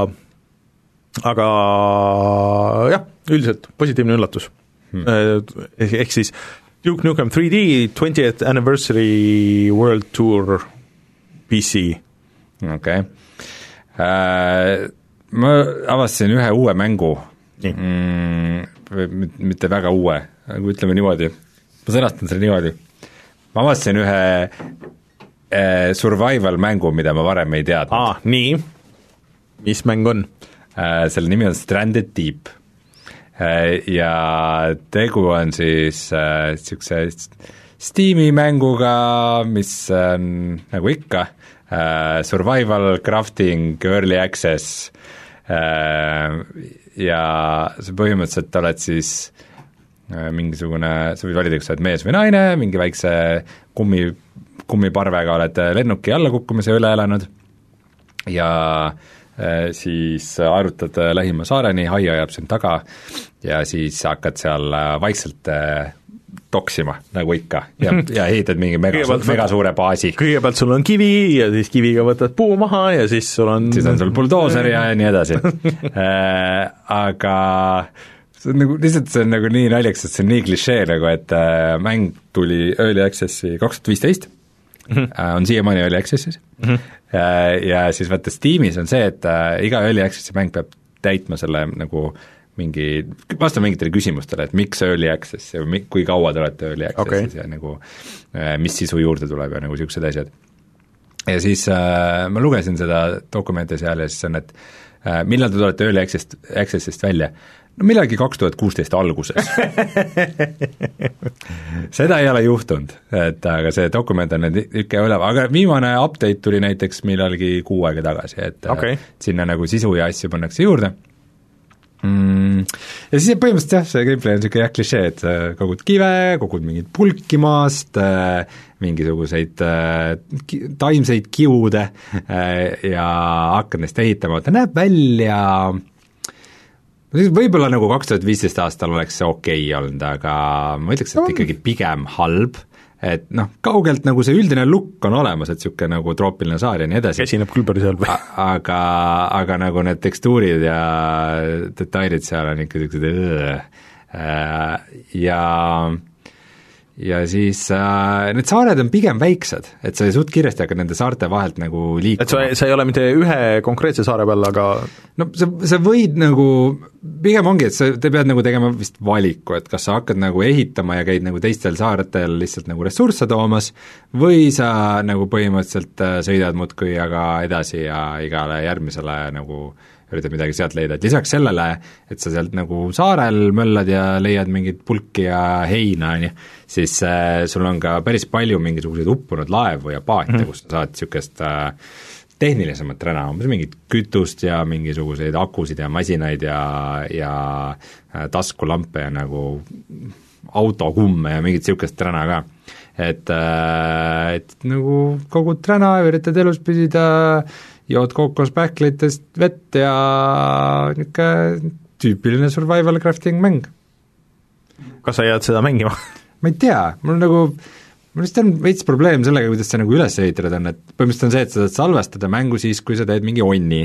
S1: jah, üldiselt positiivne üllatus. Ehk siis Duke Nukem 3D 20th Anniversary World Tour PC.
S2: Okei. Ma avastasin ühe uue mängu, mitte väga uue, aga ütleme niimoodi, ma sõnastan selle niimoodi, ma avastasin ühe survival mängu, mida ma varem ei teadnud.
S1: Nii, mis mäng on?
S2: Selle nimi on Stranded Deep ja tegu on siis niisuguse Steam'i mänguga, mis on nagu ikka, survival, crafting, early access ja sa põhimõtteliselt oled siis mingisugune, sa võid valida, kas sa oled mees või naine, mingi väikse kummiparvega oled lennuki allakukkumise üle elanud ja siis arutad lähima saareni, hai ajab sind taga ja siis hakkad seal vaikselt toksima, nagu ikka, ja ehitad mingi mega suure baasi.
S1: Kõigepealt sul on kivi ja siis kiviga võtad puu maha ja siis sul on
S2: sul buldooser ja nii edasi aga see on nagu, lihtsalt see on nagu nii naljaks, et see on nii klišee nagu, et mäng tuli Early Accessi 2015, on siiamaani Early Accessis ja siis vaata Steamis on see, et iga Early Accessi mäng peab täitma selle nagu vastama mingitele küsimustele, et miks Early Access ja kui kaua te olete Early Accessis ja nagu mis sisu juurde tuleb ja nagu niisugused asjad. Ja siis ma lugesin seda dokumenti seal ja siis on, et millal te tulete Early Accessist välja? No millalgi 2016 alguses. Seda ei ole juhtunud, et aga see dokument on ikka üleval, aga viimane update tuli näiteks millalgi 6 aega tagasi, et sinna nagu sisu ja asju pannakse juurde. Ja siis põhimõtteliselt jah, see gameplay on niisugune jah klišee, et kogud kive, kogud mingit pulki maast, mingisuguseid taimseid kiude ja hakkad neist ehitama, ta näeb välja võib-olla nagu 2015 aastal oleks see okei olnud, aga ma ütleks, et ikkagi pigem halb, et noh, kaugelt nagu see üldine look on olemas, et niisugune nagu troopiline saar ja nii edasi.
S1: Esineb küll päris halb.
S2: aga nagu need tekstuurid ja detailid seal on ikka niisugused ja siis need saared on pigem väiksed, et sa suht kiiresti hakkad nende saarte vahelt nagu liikuma.
S1: Et sa ei ole mitte ühe konkreetse saare peal, aga
S2: no sa võid nagu, pigem ongi, et te pead nagu tegema vist valiku, et kas sa hakkad nagu ehitama ja käid nagu teistel saartel lihtsalt nagu ressursse toomas või sa nagu põhimõtteliselt sõidad muudkui aga edasi ja igale järgmisele nagu üritad midagi sealt leida, et lisaks sellele, et sa sealt nagu saarel möllad ja leiad mingit pulki ja heina, siis sul on ka päris palju mingisuguseid uppunud laevu ja paate, kus sa saad niisugust tehnilisemat räna, umbes mingit kütust ja mingisuguseid akusid ja masinaid ja taskulampe ja nagu autokumme ja mingit niisugust räna ka. Et nagu kogud räna, üritad elus püsida, jood kookospähklitest vett ja niisugune tüüpiline survival crafting mäng.
S1: Kas sa jääd seda mängima?
S2: Ma ei tea, mul lihtsalt on veits probleem sellega, kuidas see nagu üles ehitatud on, et põhimõtteliselt on see, et sa saad salvestada mängu siis, kui sa teed mingi onni,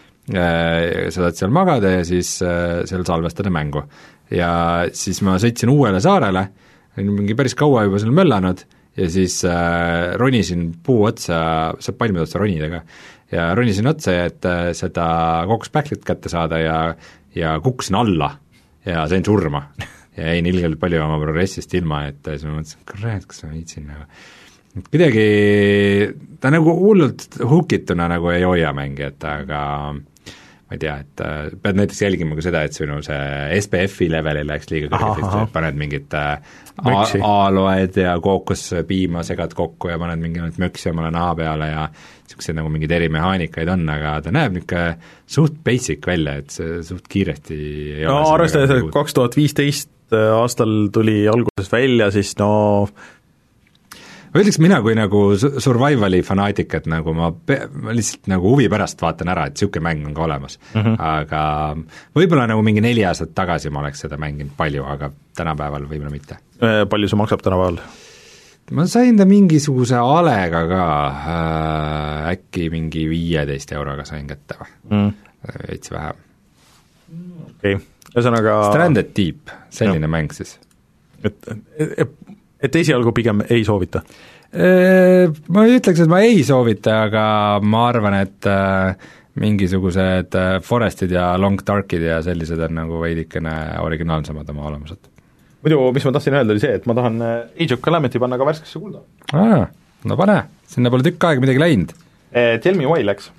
S2: sa saad seal magada ja siis seal salvestada mängu. Ja siis ma sõitsin uuele saarele, mingi päris kaua juba seal möllanud ja siis ronisin puu otsa, saab palmide otsa ronida ka, ja ronisin otsa, et seda kookospähklit kätte saada ja kukkusin alla ja sain surma ja jäin ilgelt palju oma progressist ilma, et siis ma mõtlesin, kurat, kas ma viitsin nagu kuidagi, ta nagu hullult hukituna nagu ei hoia mängi, et aga ma ei tea, et pead näiteks jälgima ka seda, et sinu see SPF-i level ei läheks liiga kõrgelt, paned mingit aaloed ja kookospiima segad kokku ja paned mingi möksi omale naha peale ja niisugused nagu mingid erimehaanikaid on, aga ta näeb niisugune suht basic välja, et see suht kiiresti ei ole.
S1: No arvestades, et 2015 aastal tuli alguses välja, siis no
S2: ma ütleks mina kui nagu survivali fanaatik, et nagu ma lihtsalt nagu huvi pärast vaatan ära, et niisugune mäng on ka olemas, aga võib-olla nagu mingi 4 aastat tagasi ma oleks seda mänginud palju, aga tänapäeval võib-olla mitte.
S1: Palju see maksab tänapäeval?
S2: Ma sain ta mingisuguse alega ka, äkki mingi 15 euroga sain kätte või, veits vähe.
S1: Okei, ühesõnaga
S2: Stranded Deep, selline mäng siis.
S1: Et esialgu pigem ei soovita?
S2: Ma ei ütleks, et ma ei soovita, aga ma arvan, et mingisugused Forestid ja Long Darkid ja sellised on nagu veidikene originaalsemad oma olemuselt.
S1: Muidu, mis ma tahtsin öelda, oli see, et ma tahan Age of Calamity panna ka värskesse kulda.
S2: No pane, sinna pole tükk aega midagi läinud.
S1: Tell me why läks.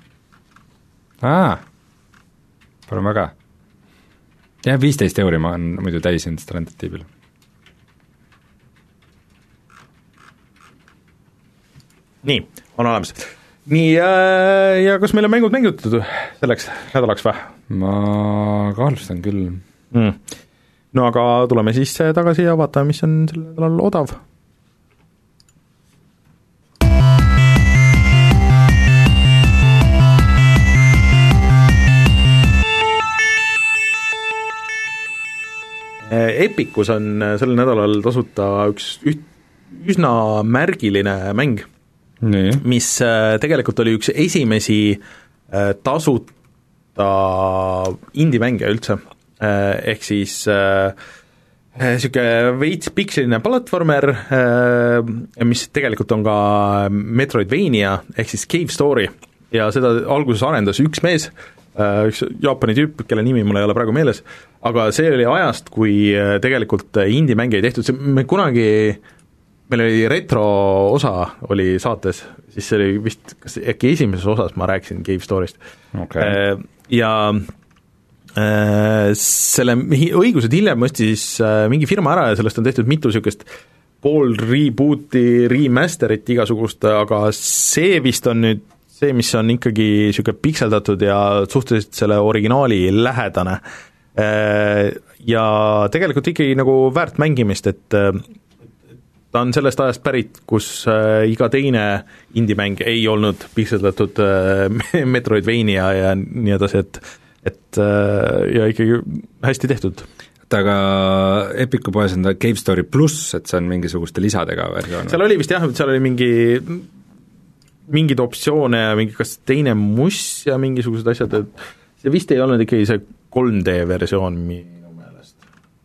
S2: Palun väga. Jah, 15 euri ma on muidu täisinud Stranded Deepil.
S1: Nii, on olemas. Nii, ja kas meil on mängud mängitud selleks nädalaks või?
S2: Ma kahtlustan küll.
S1: no aga tuleme siis tagasi ja vaatame, mis on sel nädalal odav. Epicus on sel nädalal tasuta üks üsna märgiline mäng, mis tegelikult oli üks esimesi tasuta indie-mänge üldse, ehk siis niisugune veits piksline platvormer, mis tegelikult on ka Metroidvania, ehk siis Cave Story, ja seda alguses arendas üks mees, üks Jaapani tüüp, kelle nimi mul ei ole praegu meeles, aga see oli ajast, kui tegelikult indie-mänge ei tehtud, meil oli retro osa oli saates, siis see oli vist, kas äkki esimeses osas ma rääkisin Cave Story'st.
S2: Okay.
S1: Ja selle õigused hiljem mõsti siis mingi firma ära ja sellest on tehtud mitu niisugust pool rebooti, remasterit igasugust, aga see vist on nüüd see, mis on ikkagi niisugune pikseldatud ja suhteliselt selle originaali lähedane. Ja tegelikult ikkagi nagu väärt mängimist, et ta on sellest ajast pärit, kus iga teine indie-mäng ei olnud pikseldatud Metroidvania ja nii edasi, et ja ikkagi hästi tehtud.
S2: Aga Epicu poes on ta Cave Story pluss, et see on mingisuguste lisadega versioon?
S1: Seal oli vist jah, seal oli mingid optsioone ja mingi kas teine muss ja mingisugused asjad, et see vist ei olnud ikkagi see 3D versioon minu meelest.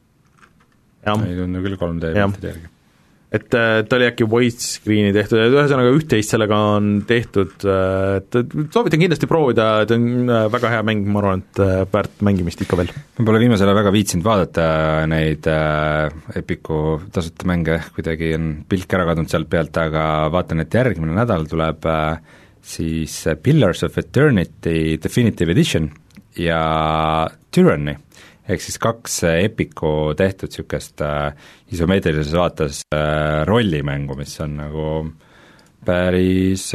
S2: Ei tundu küll 3D piltide järgi.
S1: Et ta oli äkki widescreeni tehtud, et ühesõnaga üht-teist sellega on tehtud, et soovitan kindlasti proovida, et on väga hea mäng, ma arvan, et väärt mängimist ikka veel.
S2: Ma pole viimasele väga viitsinud vaadata neid Epicu tasuta mänge, kuidagi on pilk ära kadunud sealt pealt, aga vaatan, et järgmine nädal tuleb siis Pillars of Eternity Definitive Edition ja Tyranny, ehk siis 2 Epicu tehtud niisugust isomeetrilises vaates rollimängu, mis on nagu päris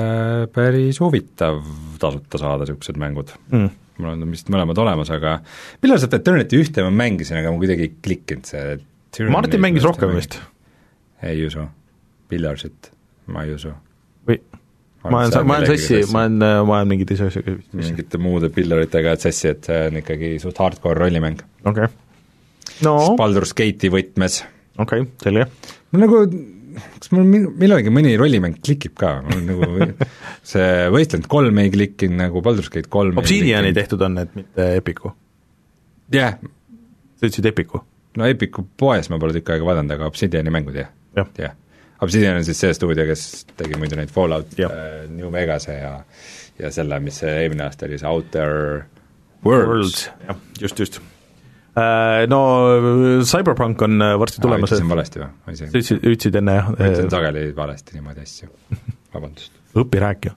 S2: huvitav tasuta saada niisugused mängud. Mul on vist mõlemad olemas, aga Pillars of Eternity ühte ma mängisin, aga ma kuidagi ei klikkinud see Tyranny.
S1: Martin mängis rohkem vist?
S2: Ei usu. Pillarsit ma ei usu.
S1: Või? Ma olen sassi, ma olen mingid ise asjaga
S2: mingite muude pillaritega sassi, et see on ikkagi suht hardcore rollimäng.
S1: Okay. No.
S2: Baldur's Gate'i võtmes.
S1: Okay, selge.
S2: Ma nagu, kas mul millalgi mõni rollimäng klikib ka, mul nagu see Wasteland 3 ei klikkinud, nagu Baldur's Gate 3
S1: Obsidiani tehtud on need, mitte Epicu?
S2: Jah.
S1: Sa ütlesid Epicu?
S2: No Epicu poes ma pole tükk aega vaadanud, aga Obsidiani mängud jah. Obsidian on siis see stuudio, kes tegi muidu neid Fallout New Vegase ja selle, mis eelmine aasta oli see Outer Worlds.
S1: Ja, just. No Cyberpunk on varsti tulemas.
S2: Ütlesin valesti või?
S1: Ütlesid enne, jah.
S2: Ütlesin sageli valesti niimoodi asju. Vabandust.
S1: Õpi rääkija.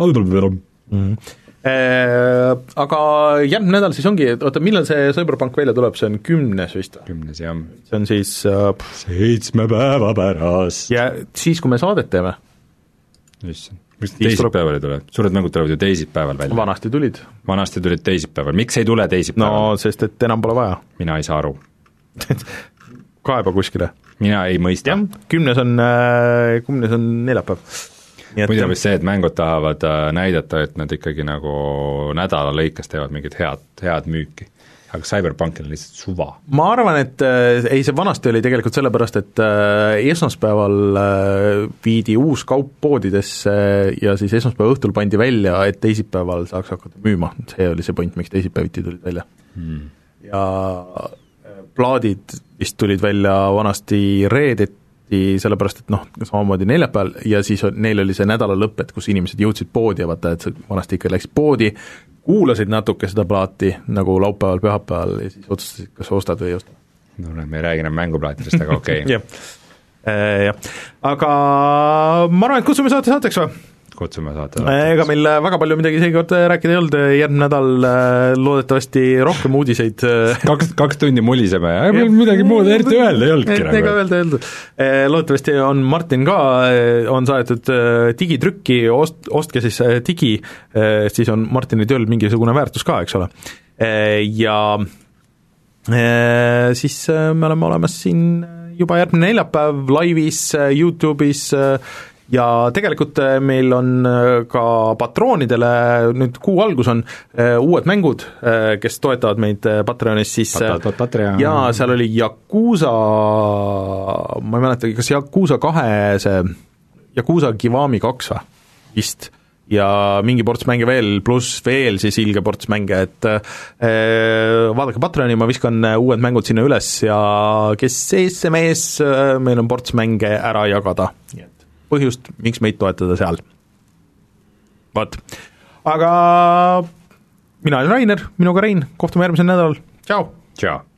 S1: Aga järgmine nädal siis ongi, oota, millal see Cyberpunk välja tuleb, see on 10. vist?
S2: 10, jah.
S1: See on siis
S2: 7 päeva pärast.
S1: Ja siis, kui me saadet teeme?
S2: Issand, miks teisipäeval ei tule? Suured mängud tulevad ju teisipäeval välja.
S1: Vanasti tulid
S2: teisipäeval, miks ei tule teisipäeval?
S1: No, sest et enam pole vaja.
S2: Mina ei saa aru.
S1: Kaeba kuskile.
S2: Mina ei mõista.
S1: Jah, 10 on neljapäev.
S2: Muidu vist see, et mängud tahavad näidata, et nad ikkagi nagu nädala lõikes teevad mingit head müüki, aga Cyberpunkil on lihtsalt suva. Ma
S1: arvan, et ei, see vanasti oli tegelikult sellepärast, et esmaspäeval viidi uus kaup poodidesse ja siis esmaspäeva õhtul pandi välja, et teisipäeval saaks hakata müüma, see oli see point, miks teisipäeviti tulid välja. Ja plaadid vist tulid välja vanasti reedeti, sellepärast, et noh, samamoodi neljapäeval ja siis neil oli see nädala lõpp, et kus inimesed jõudsid poodi ja vaata, et vanasti ikka läksid poodi, kuulasid natuke seda plaati nagu laupäeval, pühapäeval ja siis otsustasid, kas ostad või ei osta.
S2: No me ei räägi enam mänguplaatidest, aga okei.
S1: Jah. Aga ma arvan, et kutsume saateks või?
S2: Kutsume saate.
S1: Ega meil väga palju midagi seekord rääkida ei olnud, järgmine nädal loodetavasti rohkem uudiseid.
S2: Kaks tundi muliseme ja meil midagi muud eriti öelda ei olnudki.
S1: Ega öelda. Loodetavasti on Martin ka, on saadetud digitrükki, ostke siis digi, siis on Martini tööl mingisugune väärtus ka, eks ole. Ja siis me oleme olemas siin juba järgmine neljapäev laivis YouTube'is ja tegelikult meil on ka patroonidele, nüüd kuu algus on uued mängud, kes toetavad meid Patreonis, siis ja seal oli Yakuusa, ma ei mäleta, kas Yakuusa 2 see Yakuusa Kiwami 2 või vist, ja mingi ports mänge veel, pluss veel siis ilge ports mänge, et vaadake Patreoni, ma viskan uued mängud sinna üles ja kes sees see mees, meil on ports mänge ära jagada, nii et põhjust, miks meid toetada seal. Vaat. Aga mina olen Rainer, minuga Rein, kohtume järgmisel nädalal, tšau!
S2: Tšau!